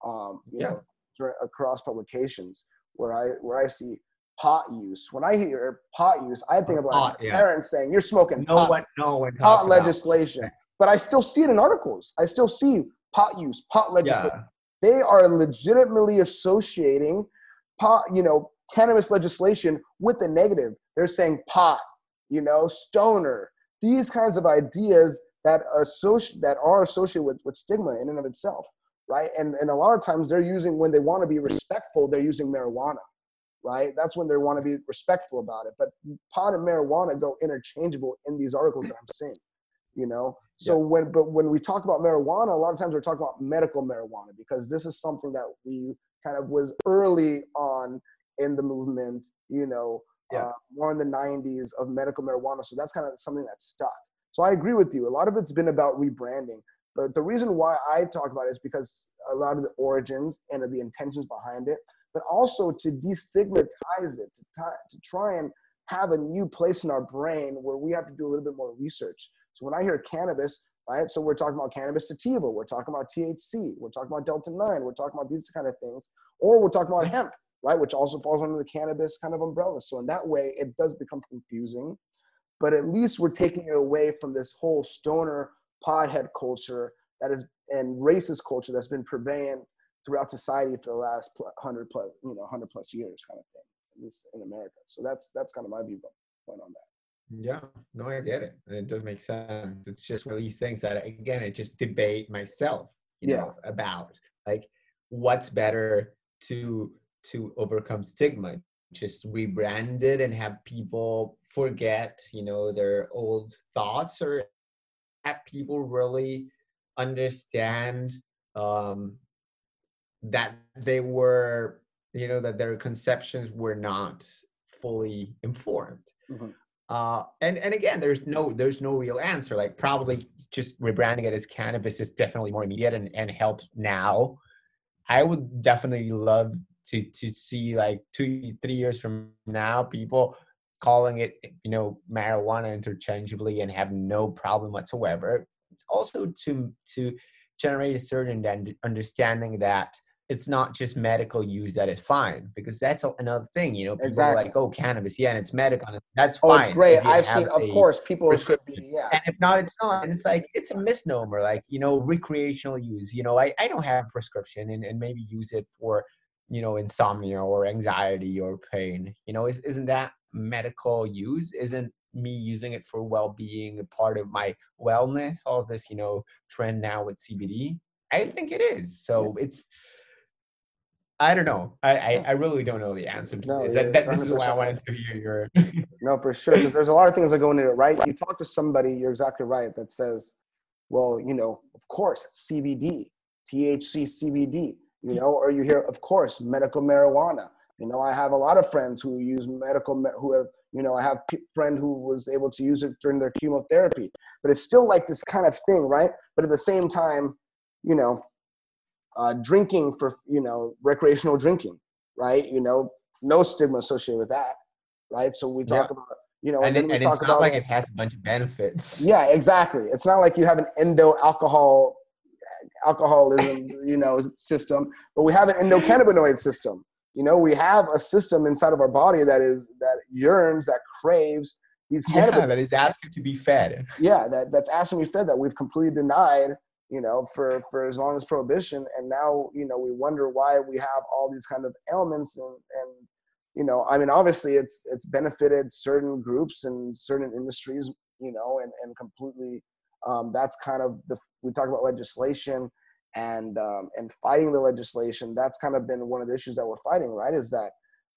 S1: across publications where I see pot use. When I hear pot use, I think of like parents saying, "You're smoking pot."
S2: No one talks
S1: pot
S2: about
S1: legislation,
S2: it.
S1: But I still see it in articles. I still see pot use, pot legislation.
S2: Yeah.
S1: They are legitimately associating pot, cannabis legislation with the negative. They're saying pot, stoner, these kinds of ideas that are associated with stigma in and of itself, right? And a lot of times they're using, when they want to be respectful, they're using marijuana, right? That's when they want to be respectful about it. But pot and marijuana go interchangeable in these articles that I'm seeing, So when we talk about marijuana, a lot of times we're talking about medical marijuana, because this is something that we kind of was early on in the movement, more in the 90s of medical marijuana. So that's kind of something that's stuck. So I agree with you. A lot of it's been about rebranding. But the reason why I talk about it is because a lot of the origins and the intentions behind it, but also to destigmatize it, to try and have a new place in our brain where we have to do a little bit more research. So when I hear cannabis, right, so we're talking about cannabis sativa, we're talking about THC, we're talking about Delta-9, we're talking about these kind of things, or we're talking about hemp, right, which also falls under the cannabis kind of umbrella. So in that way, it does become confusing, but at least we're taking it away from this whole stoner pothead culture that is, and racist culture that's been prevalent throughout society for the last 100 plus years, kind of thing, at least in America. So that's kind of my viewpoint on that.
S2: Yeah, no, I get it. It does make sense. It's just one of these things that, again, I just debate myself, about like what's better to overcome stigma. Just rebrand it and have people forget, their old thoughts, or have people really understand that they were, that their conceptions were not fully informed.
S1: Mm-hmm.
S2: And again, there's no real answer. Like, probably just rebranding it as cannabis is definitely more immediate and helps now. I would definitely love to see, like 2-3 years from now, people calling it, marijuana interchangeably and have no problem whatsoever. It's also to generate a certain understanding that it's not just medical use that is fine, because that's another thing, people are like, oh, cannabis, and it's medical, and that's fine.
S1: It's great. I've seen, of course, people should be,
S2: and if not, it's not. And it's like, it's a misnomer, like, recreational use. I don't have a prescription and maybe use it for, insomnia or anxiety or pain. Isn't that medical use? Isn't me using it for well-being a part of my wellness? All this, trend now with CBD, I think it is. So it's, I don't know. I really don't know the answer to this. This is why I wanted to hear your.
S1: No, for sure, because there's a lot of things that go into it, right? You talk to somebody, you're exactly right, that says, well, of course, CBD, THC, CBD, or you hear, of course, medical marijuana. I have a lot of friends who use I have a friend who was able to use it during their chemotherapy, but it's still like this kind of thing, right? But at the same time, drinking for, recreational drinking, right? No stigma associated with that, right? So we talk about,
S2: and then we talk about, like, it has a bunch of benefits.
S1: Yeah, exactly. It's not like you have an alcoholism, system, but we have an endocannabinoid system. We have a system inside of our body that yearns, that craves these cannabinoids.
S2: Yeah, that is asking to be fed.
S1: Yeah, that's asking to be fed, that we've completely denied, for as long as prohibition. And now, we wonder why we have all these kind of ailments and obviously it's benefited certain groups and certain industries, and completely, that's kind of we talk about legislation and fighting the legislation. That's kind of been one of the issues that we're fighting, right? Is that,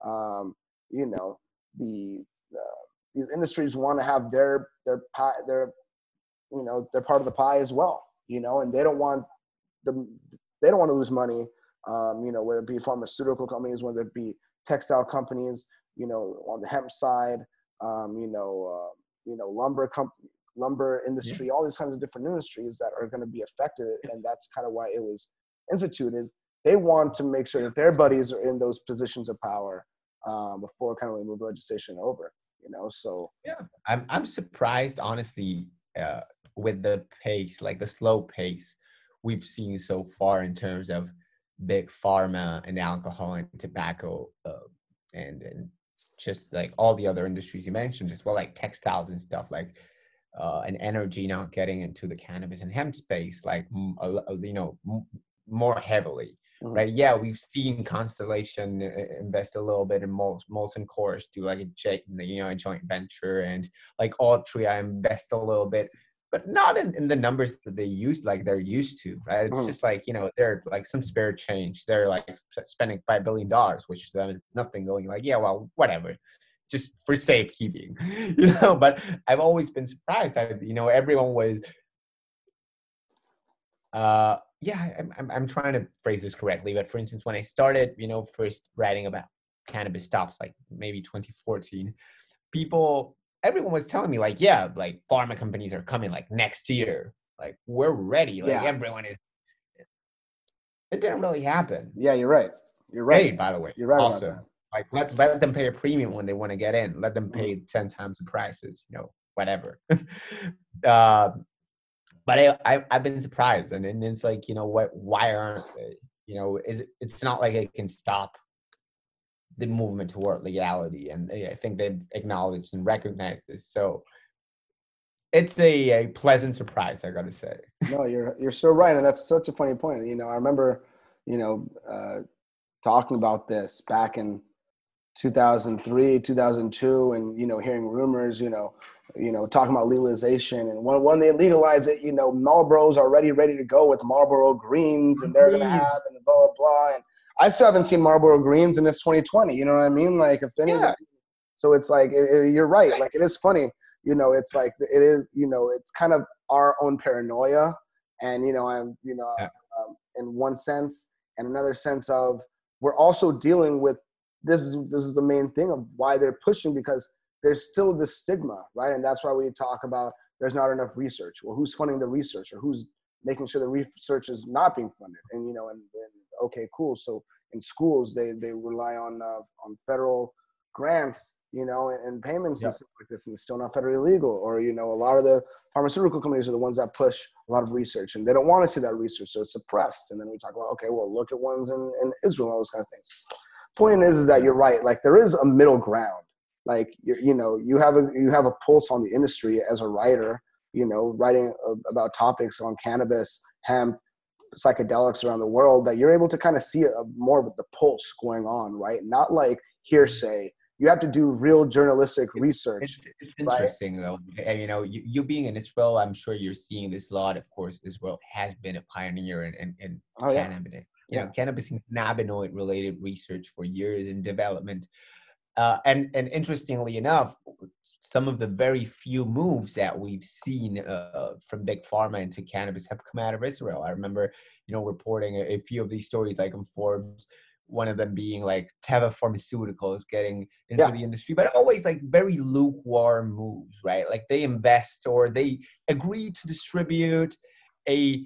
S1: these industries want to have their pie, they're part of the pie as well, and they don't want to lose money, whether it be pharmaceutical companies, whether it be textile companies, on the hemp side, lumber industry, all these kinds of different industries that are going to be affected. And that's kind of why it was instituted. They want to make sure that their buddies are in those positions of power before kind of we move legislation over, so.
S2: Yeah, I'm surprised, honestly, with the pace, like the slow pace we've seen so far in terms of big pharma and alcohol and tobacco, and just like all the other industries you mentioned as well, like textiles and stuff, like and energy now getting into the cannabis and hemp space, like more heavily.
S1: Mhm.
S2: Right? Yeah, we've seen Constellation invest a little bit in Molson Coors, do like a joint venture, and like Altria invest a little bit, but not in the numbers that they're used to, right? It's just like, they're like some spare change. They're like spending $5 billion, which to them is nothing, going like, yeah, well, whatever, just for safekeeping, But I've always been surprised that, everyone was, I'm trying to phrase this correctly, but for instance, when I started, first writing about cannabis stops, like maybe 2014, everyone was telling me like, yeah, like pharma companies are coming like next year, like we're ready, like everyone is. It didn't really happen.
S1: Yeah, you're right. Hey,
S2: by the way,
S1: you're right
S2: also,
S1: about that.
S2: Like let them pay a premium when they want to get in. Let them pay 10 times the prices, whatever. But I've been surprised, and it's like, why aren't they? It's not like it can stop the movement toward legality, and I think they've acknowledged and recognized this. So it's a pleasant surprise, I gotta say.
S1: No, you're so right, and that's such a funny point. I remember, talking about this back in 2003, 2002, and hearing rumors, talking about legalization, and when they legalize it, Marlboro's already ready to go with Marlboro Greens, and they're gonna have and blah blah blah. And I still haven't seen Marlboro Greens, and it's 2020. You know what I mean? Like, if anyone, so it's like you're right. Like, it is funny. It's like it is. It's kind of our own paranoia, and I'm in one sense, and another sense of we're also dealing with. This is the main thing of why they're pushing, because there's still this stigma, right? And that's why we talk about there's not enough research. Well, who's funding the research, or who's making sure the research is not being funded? And okay, cool. So in schools, they rely on federal grants, and payments and stuff like this, and it's still not federally legal. Or a lot of the pharmaceutical companies are the ones that push a lot of research, and they don't want to see that research, so it's suppressed. And then we talk about, okay, well, look at ones in Israel, all those kind of things. Point is that you're right. Like, there is a middle ground. Like, you have a pulse on the industry as a writer, writing about topics on cannabis, hemp, psychedelics around the world, that you're able to kind of see more of the pulse going on, right? Not like hearsay. You have to do real journalistic research.
S2: It's interesting, right? Though. And, you being in Israel, I'm sure you're seeing this a lot. Of course, Israel has been a pioneer in cannabis. Cannabis and cannabinoid related research for years in development. And interestingly enough, some of the very few moves that we've seen from big pharma into cannabis have come out of Israel. I remember, reporting a few of these stories, like on Forbes, one of them being like Teva Pharmaceuticals getting into the industry, but always like very lukewarm moves, right? Like they invest, or they agree to distribute a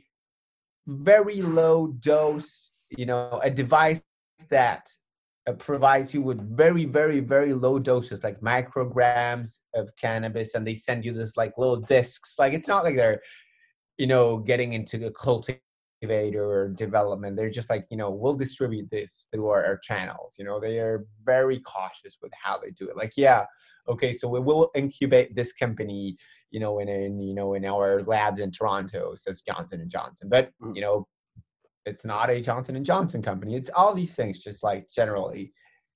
S2: very low dose, a device that provides you with very, very, very low doses, like micrograms of cannabis, and they send you this like little discs. Like, it's not like they're, getting into a cultivator or development. They're just like, we'll distribute this through our channels. They are very cautious with how they do it. Like, okay, so we will incubate this company, in our labs in Toronto, says Johnson & Johnson. But, it's not a Johnson & Johnson company. It's all these things, just like generally.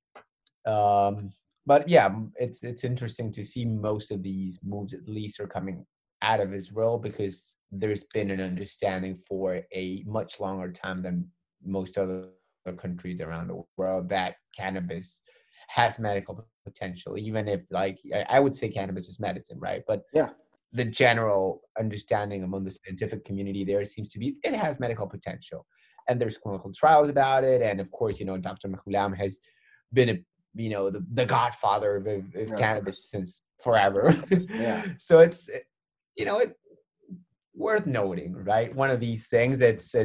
S2: But yeah, it's interesting to see most of these moves at least are coming out of Israel, because there's been an understanding for a much longer time than most other countries around the world that cannabis has medical potential, even if, like, I would say cannabis is medicine, right? But the general understanding among the scientific community there seems to be it has medical potential. And there's clinical trials about it. And of course, Dr. Mechoulam has been you know, the godfather of
S1: Yeah.
S2: cannabis since forever.
S1: Yeah.
S2: So it's, you know, it worth noting, right? One of these things,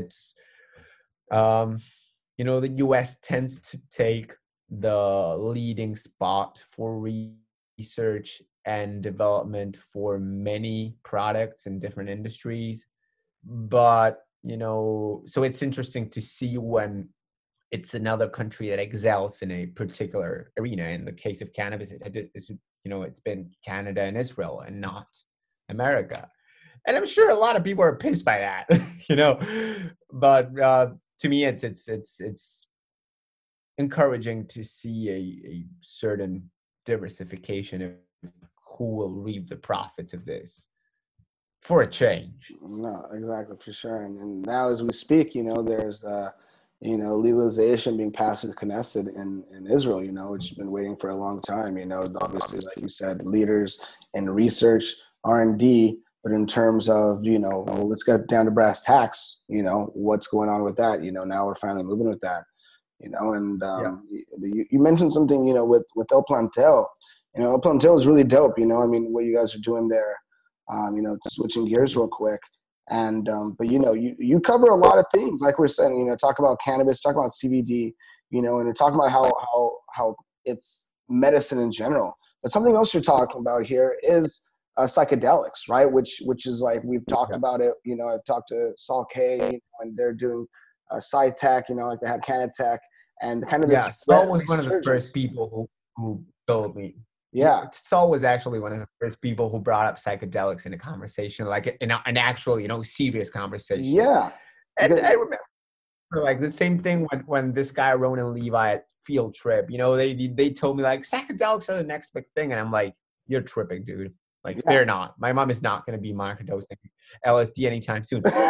S2: you know, the US tends to take the leading spot for research and development for many products in different industries. But, you know, so it's interesting to see when it's another country that excels in a particular arena. In the case of cannabis, it's, you know, it's been Canada and Israel and not America. And I'm sure a lot of people are pissed by that, you know. But to me, it's encouraging to see a certain diversification of who will reap the profits of this for a change.
S1: No, exactly, for sure. And now as we speak, you know, there's you know, legalization being passed to the Knesset in Israel, you know, which has been waiting for a long time. You know, obviously, like you said, leaders in research, R&D, but in terms of, you know, well, let's get down to brass tacks, you know, what's going on with that? You know, now we're finally moving with that, you know, and you mentioned something, you know, with El Plantel. You know, El Plantel is really dope, you know, I mean, what you guys are doing there, you know, switching gears real quick. And but you know, you cover a lot of things, like we're saying, you know, talk about cannabis, talk about CBD, you know, and we're talking about how it's medicine in general. But something else you're talking about here is psychedelics, right? Which is like, we've talked about it. You know, I've talked to Saul K, you know, and they're doing SciTech, you know, like they had Canatech, and kind of this.
S2: Saul was one of the first people who told me.
S1: Yeah,
S2: Saul was actually one of the first people who brought up psychedelics in a conversation, like in an actual, you know, serious conversation.
S1: Yeah,
S2: and I remember like the same thing when this guy Ronan Levi at Field Trip, you know, they told me like psychedelics are the next big thing, and I'm like, you're tripping, dude. Like they're not. My mom is not going to be microdosing LSD anytime soon. And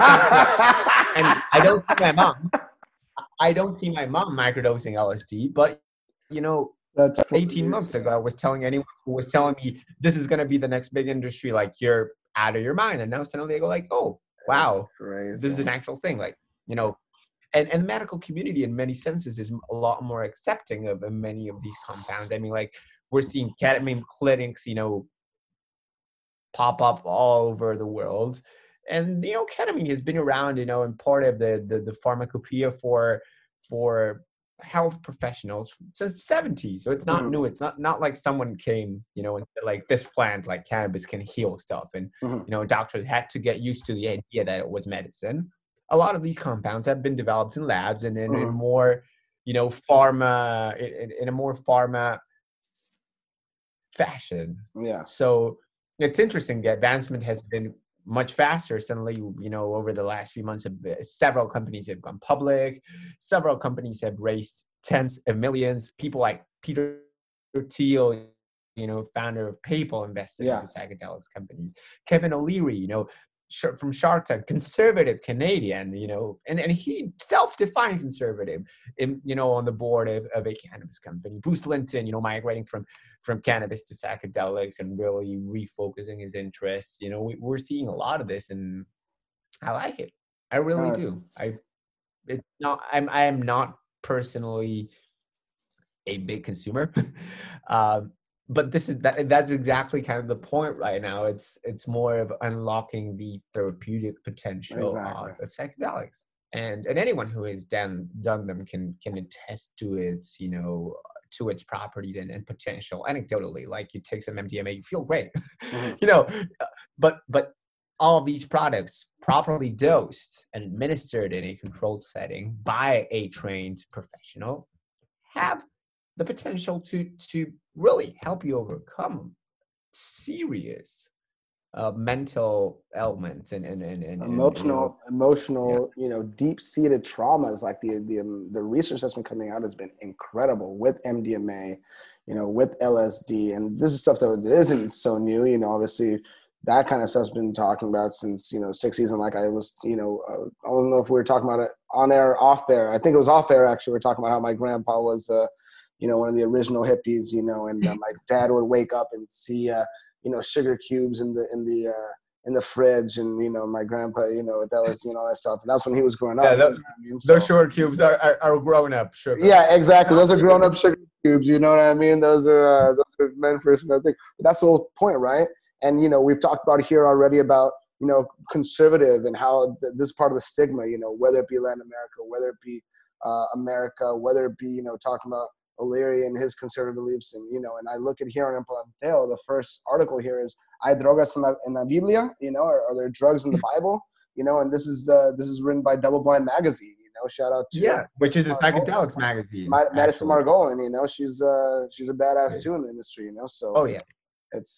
S2: I don't see my mom. I don't see my mom microdosing LSD, but you know. 18 months ago, I was telling anyone who was telling me this is going to be the next big industry, like, you're out of your mind. And now suddenly they go like, oh, wow, this is an actual thing. Like, you know, and the medical community in many senses is a lot more accepting of many of these compounds. I mean, like, we're seeing ketamine clinics, you know, pop up all over the world. And, you know, ketamine has been around, you know, and part of the pharmacopoeia for health professionals since the 70s. So it's not new. It's not like someone came, you know, and said, like, this plant, like cannabis, can heal stuff. And, you know, doctors had to get used to the idea that it was medicine. A lot of these compounds have been developed in labs and in more, you know, pharma, in a more pharma fashion.
S1: Yeah.
S2: So it's interesting. The advancement has been much faster. Suddenly, you know, over the last few months, several companies have gone public. Several companies have raised tens of millions. People like Peter Thiel, you know, founder of PayPal, invested into psychedelics companies. Kevin O'Leary, you know, from Shark Tank, conservative Canadian, you know, and he self-defined conservative, you know, on the board of a cannabis company. Bruce Linton, you know, migrating from cannabis to psychedelics and really refocusing his interests. You know, we're seeing a lot of this, and I like it. I really do. I am not personally a big consumer. But that's exactly kind of the point right now. It's more of unlocking the therapeutic potential of psychedelics, and anyone who has done them can attest to its, you know, to its properties and potential. Anecdotally, like, you take some MDMA, you feel great, you know. But all of these products, properly dosed and administered in a controlled setting by a trained professional, have the potential to really help you overcome serious mental ailments and
S1: emotional, you know, deep-seated traumas. Like the research that's been coming out has been incredible with MDMA, you know, with LSD, and this is stuff that isn't so new. You know, obviously that kind of stuff's been talking about since, you know, 60s. And like I was, you know, I don't know if we were talking about it on air, off air. I think it was off air actually. We were talking about how my grandpa was you know, one of the original hippies, you know, and my dad would wake up and see, you know, sugar cubes in the fridge, and, you know, my grandpa, you know, with LSD and all that stuff. And that's when he was growing up.
S2: Yeah, those sugar cubes are grown up sugar.
S1: Yeah, exactly. Those are grown up sugar tubes. You know what I mean? Those are men first and everything. But that's the whole point, right? And we've talked about here already about conservative and how this is part of the stigma. Whether it be Latin America, whether it be America, whether it be talking about O'Leary and his conservative beliefs, and I look at here on Implanteo, the first article here is "Hay drogas en la Biblia?" Are there drugs in the Bible? And this is written by Double Blind Magazine. Shout out to
S2: which is a psychedelics magazine.
S1: Madison Margolin, she's a badass too in the industry. So it's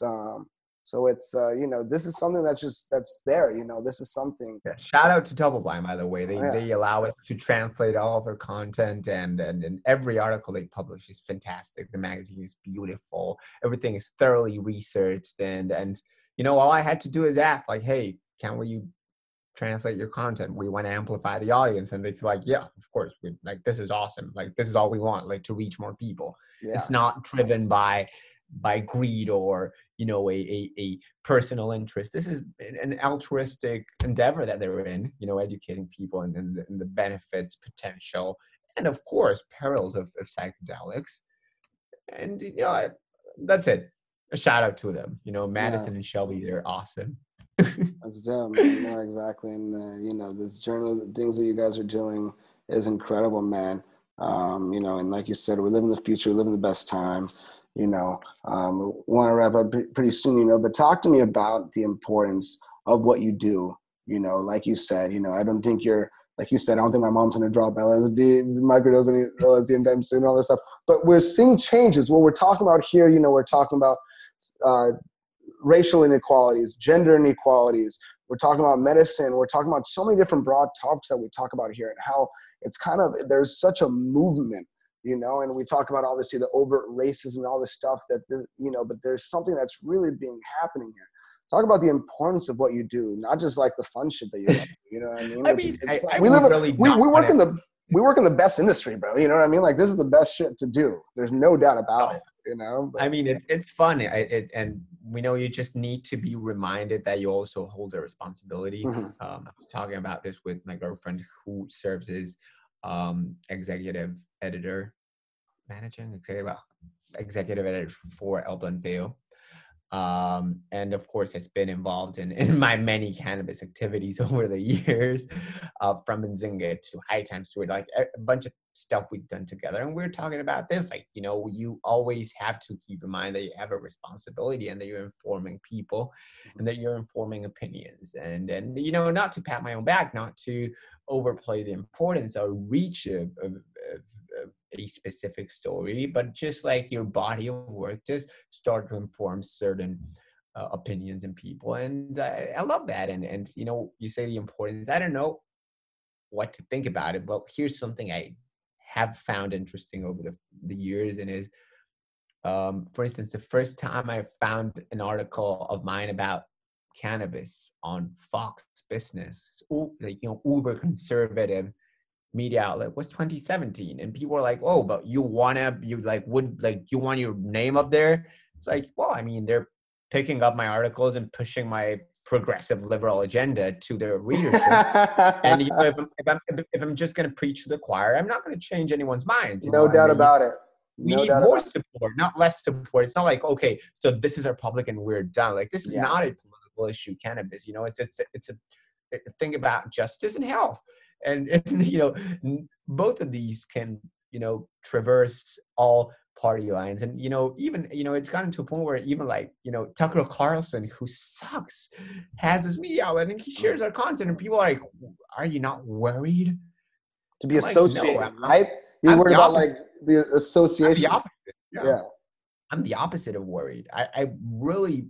S1: this is something that's there. This is something.
S2: Yeah. Shout out to Double Blind, by the way. They allow us to translate all of their content, and every article they publish is fantastic. The magazine is beautiful. Everything is thoroughly researched, and all I had to do is ask, like, hey, can we translate your content? We want to amplify the audience. And it's like, yeah, of course, we like, this is awesome. Like, this is all we want, like, to reach more people. It's not driven by greed or a personal interest. This is an altruistic endeavor that they're in, educating people and the benefits, potential, and of course perils of psychedelics. And that's it. A shout out to them. Madison and Shelby, they're awesome.
S1: That's dumb. No, exactly. And this journal, things that you guys are doing is incredible, man. And like you said, we live in the future, we live in the best time. Want to wrap up pretty soon, but talk to me about the importance of what you do. Like you said, I don't think like you said, I don't think my mom's going to drop LSD, microdosing LSD anytime soon, all this stuff. But we're seeing changes. What we're talking about here, we're talking about racial inequalities, gender inequalities. We're talking about medicine. We're talking about so many different broad topics that we talk about here, and how it's there's such a movement, and we talk about obviously the overt racism and all this stuff but there's something that's really being happening here. Talk about the importance of what you do, not just like the fun shit that you do. You know what I mean? We work in the best industry, bro. You know what I mean? Like, this is the best shit to do. There's no doubt about it. But,
S2: I mean, it's fun. And we know you just need to be reminded that you also hold a responsibility.
S1: Mm-hmm.
S2: I was talking about this with my girlfriend, who serves as executive editor for El Planteo. And of course has been involved in my many cannabis activities over the years, from Nzinga to High Times to it, like a bunch of stuff we've done together. And we're talking about this, like, you always have to keep in mind that you have a responsibility and that you're informing people and that you're informing opinions, and not to pat my own back, not to overplay the importance or reach of a specific story, but just like your body of work, just start to inform certain opinions and people. And I love that. And you say the importance. I don't know what to think about it, but here's something I have found interesting over the years, and is, for instance, the first time I found an article of mine about cannabis on Fox Business, uber conservative media outlet, was 2017, and people were like, "Oh, but you want your name up there?" It's like, well, I mean, they're picking up my articles and pushing my progressive liberal agenda to their readership. And if I'm just going to preach to the choir, I'm not going to change anyone's minds.
S1: No doubt about it.
S2: We need more support, not less support. It's not like, okay, so this is our public and we're done. Like, this is not a political issue, cannabis. It's a thing about justice and health. And both of these can, traverse all party lines. And, even, it's gotten to a point where even like, Tucker Carlson, who sucks, has this media outlet and he shares our content, and people are like, are you not worried
S1: to be associated? No, right? You're worried about like the association.
S2: I'm the opposite. I'm the opposite of worried. I really,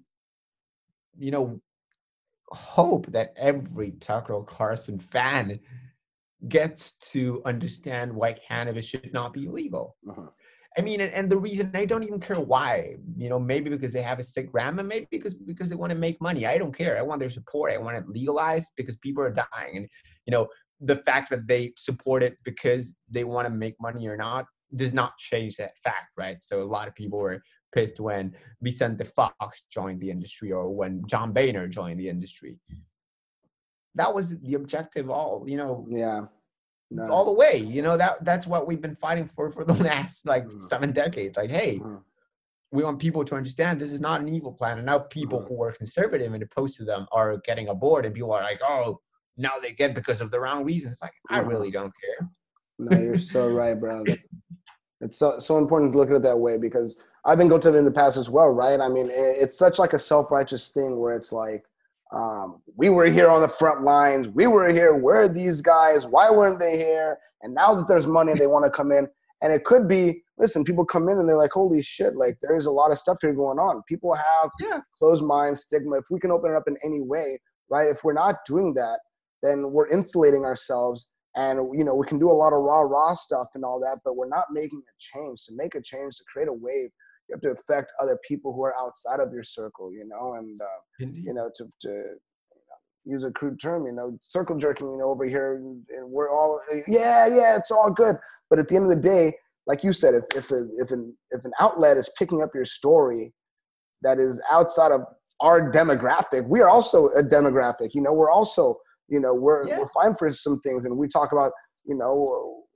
S2: hope that every Tucker Carlson fan gets to understand why cannabis should not be legal.
S1: Uh-huh.
S2: I mean, and the reason, I don't even care why, maybe because they have a sick grandma, maybe because they want to make money. I don't care. I want their support. I want it legalized because people are dying. And, the fact that they support it because they want to make money or not does not change that fact, right? So a lot of people were pissed when Vicente Fox joined the industry, or when John Boehner joined the industry. That was the objective,
S1: Yeah.
S2: all the way. You know, that's what we've been fighting for the last like 7 decades. Like, hey, we want people to understand this is not an evil plan. And now people who are conservative and opposed to them are getting aboard, and people are like, oh, now they get because of the wrong reasons. Like, I really don't care.
S1: No, you're so right, bro. It's so important to look at it that way, because I've been guilty of it in the past as well, right? I mean, it's such like a self-righteous thing where it's like, we were here on the front lines. We were here. Where are these guys? Why weren't they here? And now that there's money, they want to come in. And it could be, listen, people come in and they're like, holy shit, like there's a lot of stuff here going on. People have closed minds, stigma. If we can open it up in any way, right? If we're not doing that, then we're insulating ourselves. And, you know, we can do a lot of raw stuff and all that, but we're not making a change. To make a change, to create a wave, you have to affect other people who are outside of your circle, you know, and, you know, to use a crude term, you know, circle jerking, you know, over here, and we're all, it's all good. But at the end of the day, like you said, if an outlet is picking up your story that is outside of our demographic, we are also a demographic, you know, we're also, you know, we're fine for some things. And we talk about, you know,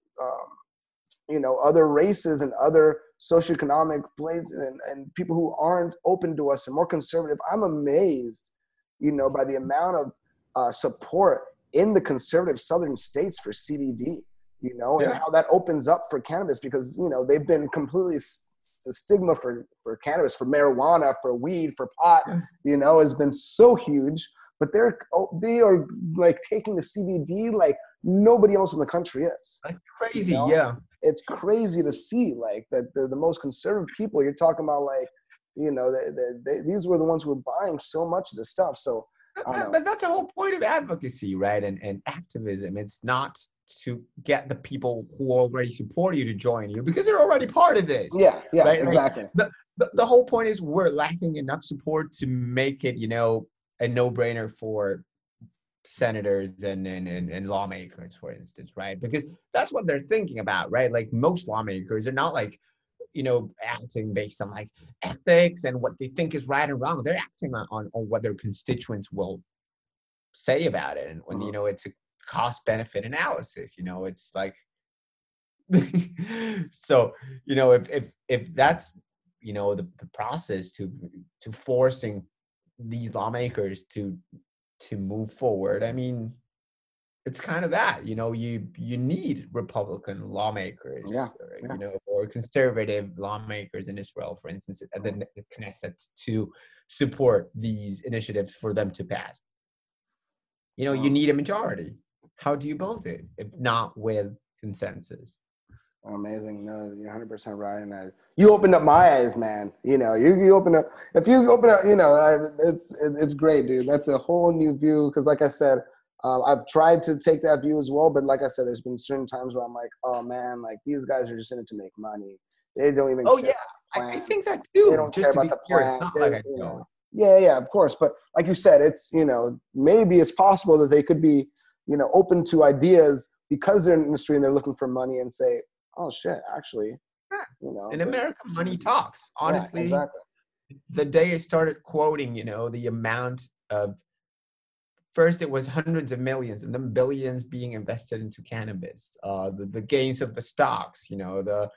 S1: other races and other socioeconomic places and people who aren't open to us and more conservative. I'm amazed, you know, by the amount of support in the conservative southern states for CBD, you know, and how that opens up for cannabis, because, you know, they've been completely, the stigma for cannabis, for marijuana, for weed, for pot, you know, has been so huge, but they are like taking the CBD like nobody else in the country is.
S2: That's crazy,
S1: you know? It's crazy to see like that the most conservative people, you're talking about, like, you know, these were the ones who were buying so much of this stuff. So,
S2: but that's the whole point of advocacy, right? And activism. It's not to get the people who already support you to join you, because they're already part of this.
S1: Yeah,
S2: right?
S1: Exactly.
S2: Like, the whole point is we're lacking enough support to make it, you know, a no-brainer for senators and lawmakers, for instance, right? Because that's what they're thinking about, right? Like most lawmakers are not like, you know, acting based on like ethics and what they think is right and wrong. They're acting on what their constituents will say about it. And when, you know, it's a cost benefit analysis, you know, it's like, so, you know, if that's, you know, the process to forcing these lawmakers to move forward, I mean, it's kind of that, you know, you need Republican lawmakers, you know, or conservative lawmakers in Israel, for instance, at the Knesset, to support these initiatives for them to pass. You know, you need a majority. How do you build it if not with consensus?
S1: Amazing. No, you're 100% right. And you opened up my eyes, man. You know, you open up, if you open up, you know, it's great, dude. That's a whole new view. Cause like I said, I've tried to take that view as well. But like I said, there's been certain times where I'm like, oh man, like these guys are just in it to make money. They don't even care.
S2: I think that too.
S1: They don't care about the plan.
S2: Not like I don't.
S1: Yeah, of course. But like you said, it's, you know, maybe it's possible that they could be, you know, open to ideas because they're in the industry and they're looking for money, and say, oh shit, actually, you know.
S2: In America, money talks. Honestly,
S1: exactly.
S2: The day I started quoting, you know, the amount of, first it was hundreds of millions and then billions being invested into cannabis, the gains of the stocks, you know, the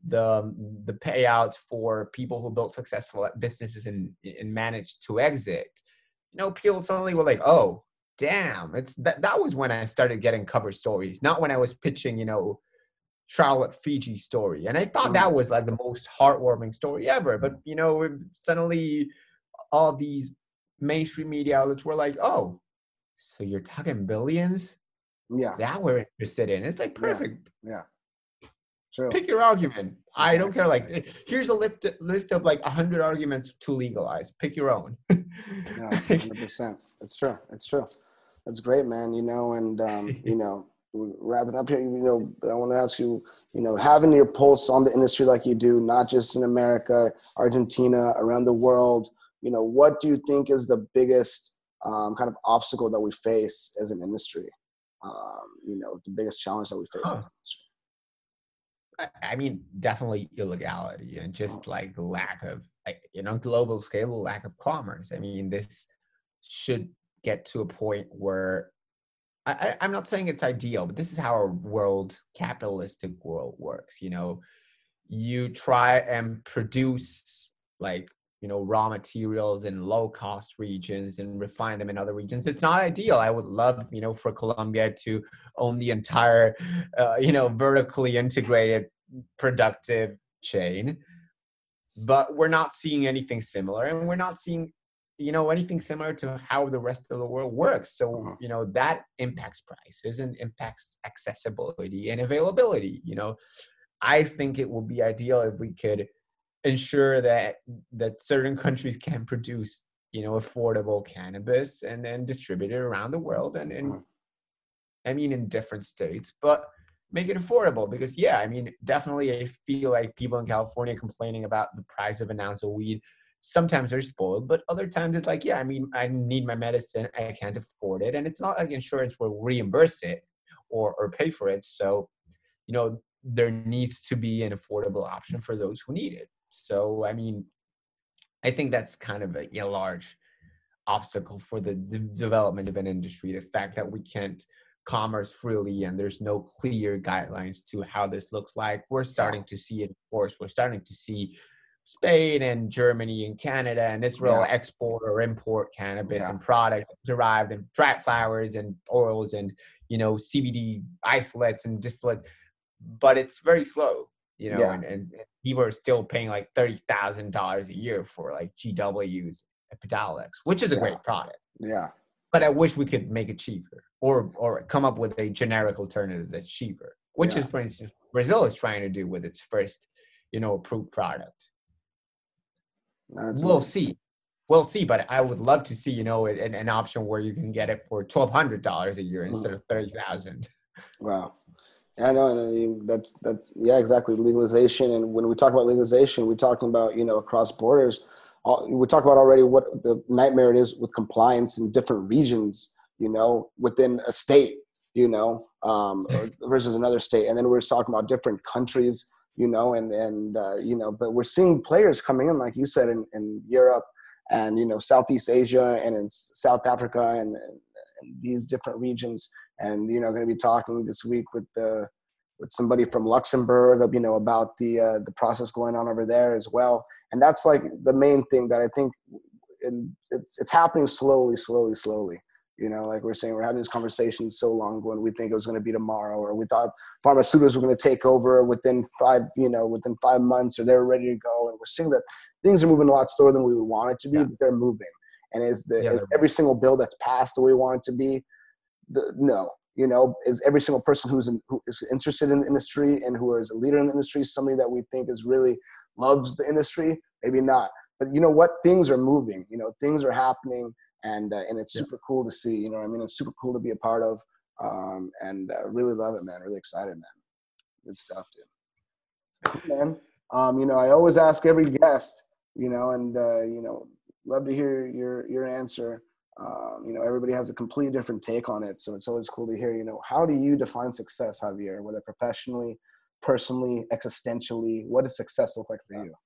S2: payouts for people who built successful businesses and managed to exit. You know, people suddenly were like, oh, damn, that was when I started getting cover stories, not when I was pitching, you know, Charlotte Fiji story. And I thought that was like the most heartwarming story ever. But, you know, suddenly all these mainstream media outlets were like, oh, so you're talking billions?
S1: Yeah.
S2: That we're interested in. It's like perfect.
S1: Yeah. True.
S2: Pick your argument. Exactly. I don't care. Like, here's a list of like 100 arguments to legalize. Pick your own.
S1: Yeah, 100%. It's true. That's great, man. You know, and, you know, wrapping up here, you know, I want to ask you, you know, having your pulse on the industry like you do, not just in America, Argentina, around the world, you know, what do you think is the biggest kind of obstacle that we face as an industry? You know, the biggest challenge that we face as an industry?
S2: I mean, definitely illegality and just like the lack of, like, you know, global scale, the lack of commerce. I mean, this should get to a point where I'm not saying it's ideal, but this is how our capitalistic world works. You know, you try and produce like, you know, raw materials in low cost regions and refine them in other regions. It's not ideal. I would love, you know, for Colombia to own the entire, you know, vertically integrated productive chain, but we're not seeing anything similar, and we're not seeing, you know, anything similar to how the rest of the world works. So, you know, that impacts prices and impacts accessibility and availability. You know, I think it would be ideal if we could ensure that certain countries can produce, you know, affordable cannabis and then distribute it around the world, and I mean in different states, but make it affordable. Because yeah, I mean, definitely I feel like people in California complaining about the price of an ounce of weed, sometimes they're spoiled, but other times it's like, yeah, I mean, I need my medicine, I can't afford it, and it's not like insurance will reimburse it or pay for it. So, you know, there needs to be an affordable option for those who need it. So, I mean, I think that's kind of a large obstacle for the development of an industry. The fact that we can't commerce freely and there's no clear guidelines to how this looks like. We're starting to see it, of course. We're starting to see Spain and Germany and Canada and Israel export or import cannabis and products derived in dried flowers and oils and, you know, CBD isolates and distillates. But it's very slow, you know, and people are still paying like $30,000 a year for like GW's Epidiolex, which is a great product.
S1: Yeah.
S2: But I wish we could make it cheaper, or come up with a generic alternative that's cheaper, which is, for instance, Brazil is trying to do with its first, you know, approved product. We'll see. We'll see, but I would love to see, you know, an option where you can get it for $1,200 a year instead of $30,000.
S1: Wow. I know, and I mean, yeah, exactly. Legalization, and when we talk about legalization, we're talking about, you know, across borders. We talked about already what the nightmare it is with compliance in different regions, you know, within a state, you know, versus another state, and then we're talking about different countries, you know, and you know, but we're seeing players coming in, like you said, in Europe and, you know, Southeast Asia and in South Africa and these different regions. And, you know, going to be talking this week with somebody from Luxembourg, you know, about the process going on over there as well. And that's like the main thing that I think it's happening slowly. You know, like we're saying, we're having these conversations so long when we think it was going to be tomorrow, or we thought pharmaceuticals were going to take over within 5 months, or they're ready to go. And we're seeing that things are moving a lot slower than we would want it to be, but they're moving. And is every single bill that's passed the way we want it to be? No, you know, is every single person who is interested in the industry and who is a leader in the industry somebody that we think is really loves the industry? Maybe not. But you know what? Things are moving. You know, things are happening, and it's super cool to see. You know what I mean? It's super cool to be a part of, and really love it, man. Really excited, man. Good stuff, dude. Cool, man. You know, I always ask every guest, you know, and you know, love to hear your answer. You know, everybody has a completely different take on it. So it's always cool to hear, you know, how do you define success, Javier, whether professionally, personally, existentially? What does success look like for you?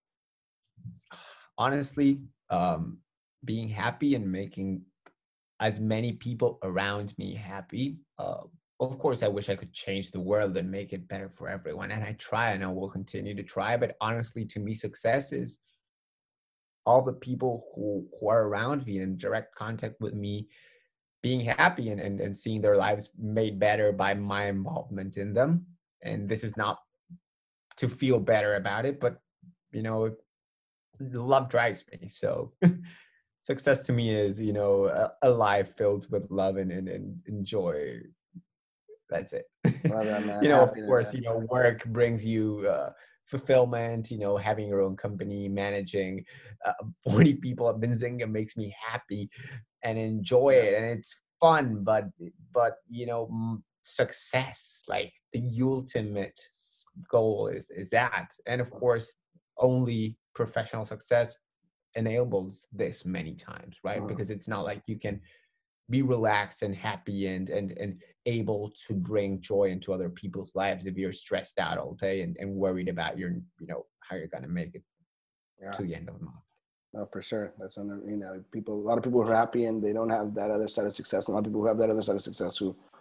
S2: Honestly, being happy and making as many people around me happy. Of course, I wish I could change the world and make it better for everyone. And I try, and I will continue to try. But honestly, to me, success is all the people who are around me in direct contact with me being happy and seeing their lives made better by my involvement in them. And this is not to feel better about it, but, you know, love drives me. So success to me is, you know, a life filled with love and joy. That's it.
S1: Love that, man.
S2: You know, happiness. Of course, you know, work brings you fulfillment, you know, having your own company, managing 40 people at Benzinga makes me happy and enjoy it. And it's fun, but you know, success, like the ultimate goal is that. And of course, only professional success enables this many times, right? Because it's not like you can be relaxed and happy and able to bring joy into other people's lives if you're stressed out all day and worried about your, you know, how you're going to make it to the end of the month.
S1: No, for sure. That's you know, a lot of people who are happy and they don't have that other side of success. A lot of people who have that other side of success who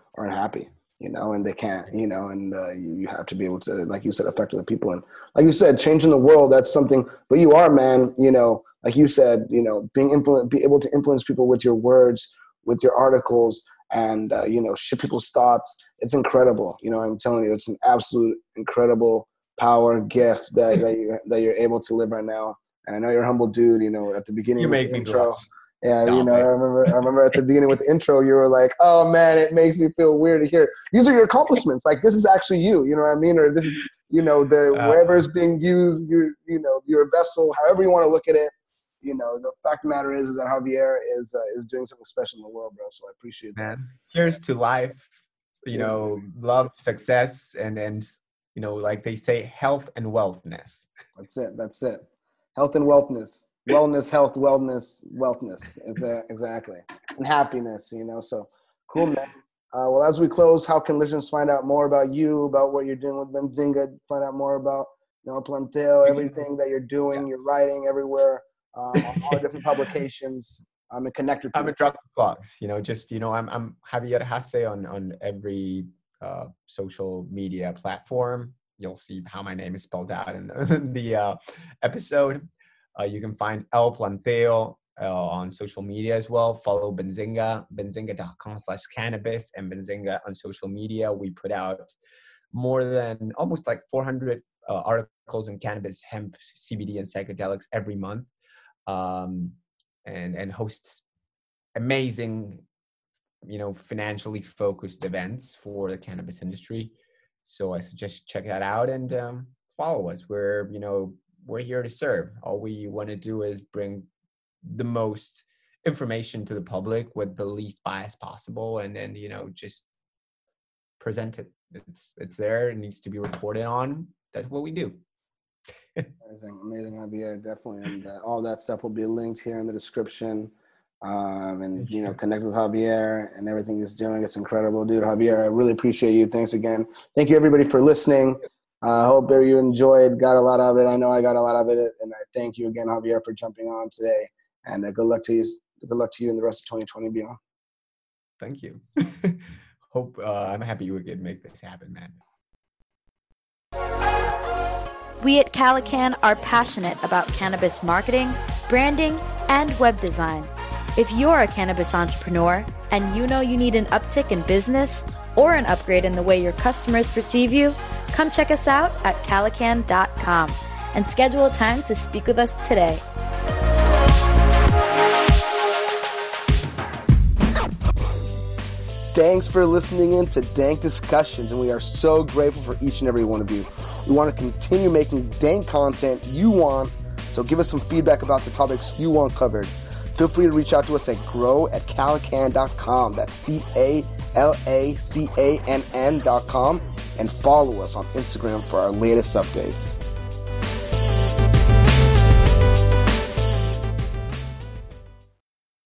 S1: are unhappy, and they can't, and you have to be able to, like you said, affect other people. And like you said, changing the world, that's something, but you are, man, like you said, be able to influence people with your words, with your articles, and, shift people's thoughts. It's incredible. I'm telling you, it's an absolute incredible power gift that you're able to live right now. And I know you're a humble dude, at the beginning of the intro. Yeah, I remember at the beginning with the intro, you were like, "Oh man, it makes me feel weird to hear. These are your accomplishments. Like this is actually you. You know what I mean? Or this is, whatever is being used. You're a vessel. However you want to look at it. The fact of the matter is that Javier is doing something special in the world, bro. So I appreciate that.
S2: Man, here's to life. Love, success, and like they say, health and wealthness.
S1: That's it. Health and wealthness. Wellness, health, wellness, wealthness. Exactly. And happiness, So cool, man. Well, as we close, how can listeners find out more about you, about what you're doing with Benzinga, find out more about, Planteo, everything that you're doing, you're writing everywhere, on all different publications, and connect with you.
S2: I'm a drop of plugs, I'm Javier Hasse on every social media platform. You'll see how my name is spelled out in the episode. You can find El Planteo on social media as well. Follow Benzinga, benzinga.com/cannabis, and Benzinga on social media. We put out more than almost like 400 articles on cannabis, hemp, CBD, and psychedelics every month, and host amazing, financially focused events for the cannabis industry. So I suggest check that out and follow us. We're here to serve. All we want to do is bring the most information to the public with the least bias possible, and then just present it. It's there. It needs to be reported on. That's what we do.
S1: Amazing idea, definitely. And all that stuff will be linked here in the description. And connect with Javier and everything he's doing. It's incredible, dude. Javier, I really appreciate you. Thanks again. Thank you, everybody, for listening. I hope that you enjoyed, got a lot of it. I know I got a lot of it, and I thank you again, Javier, for jumping on today. And good luck to you. Good luck to you in the rest of 2020 beyond.
S2: Thank you. Hope I'm happy we could make this happen, man.
S3: We at Calican are passionate about cannabis marketing, branding, and web design. If you're a cannabis entrepreneur and you need an uptick in business or an upgrade in the way your customers perceive you, come check us out at calican.com and schedule a time to speak with us today.
S1: Thanks for listening in to Dank Discussions, and we are so grateful for each and every one of you. We want to continue making dank content you want, so give us some feedback about the topics you want covered. Feel free to reach out to us at grow@calacan.com. That's CALACANN.com, and follow us on Instagram for our latest updates.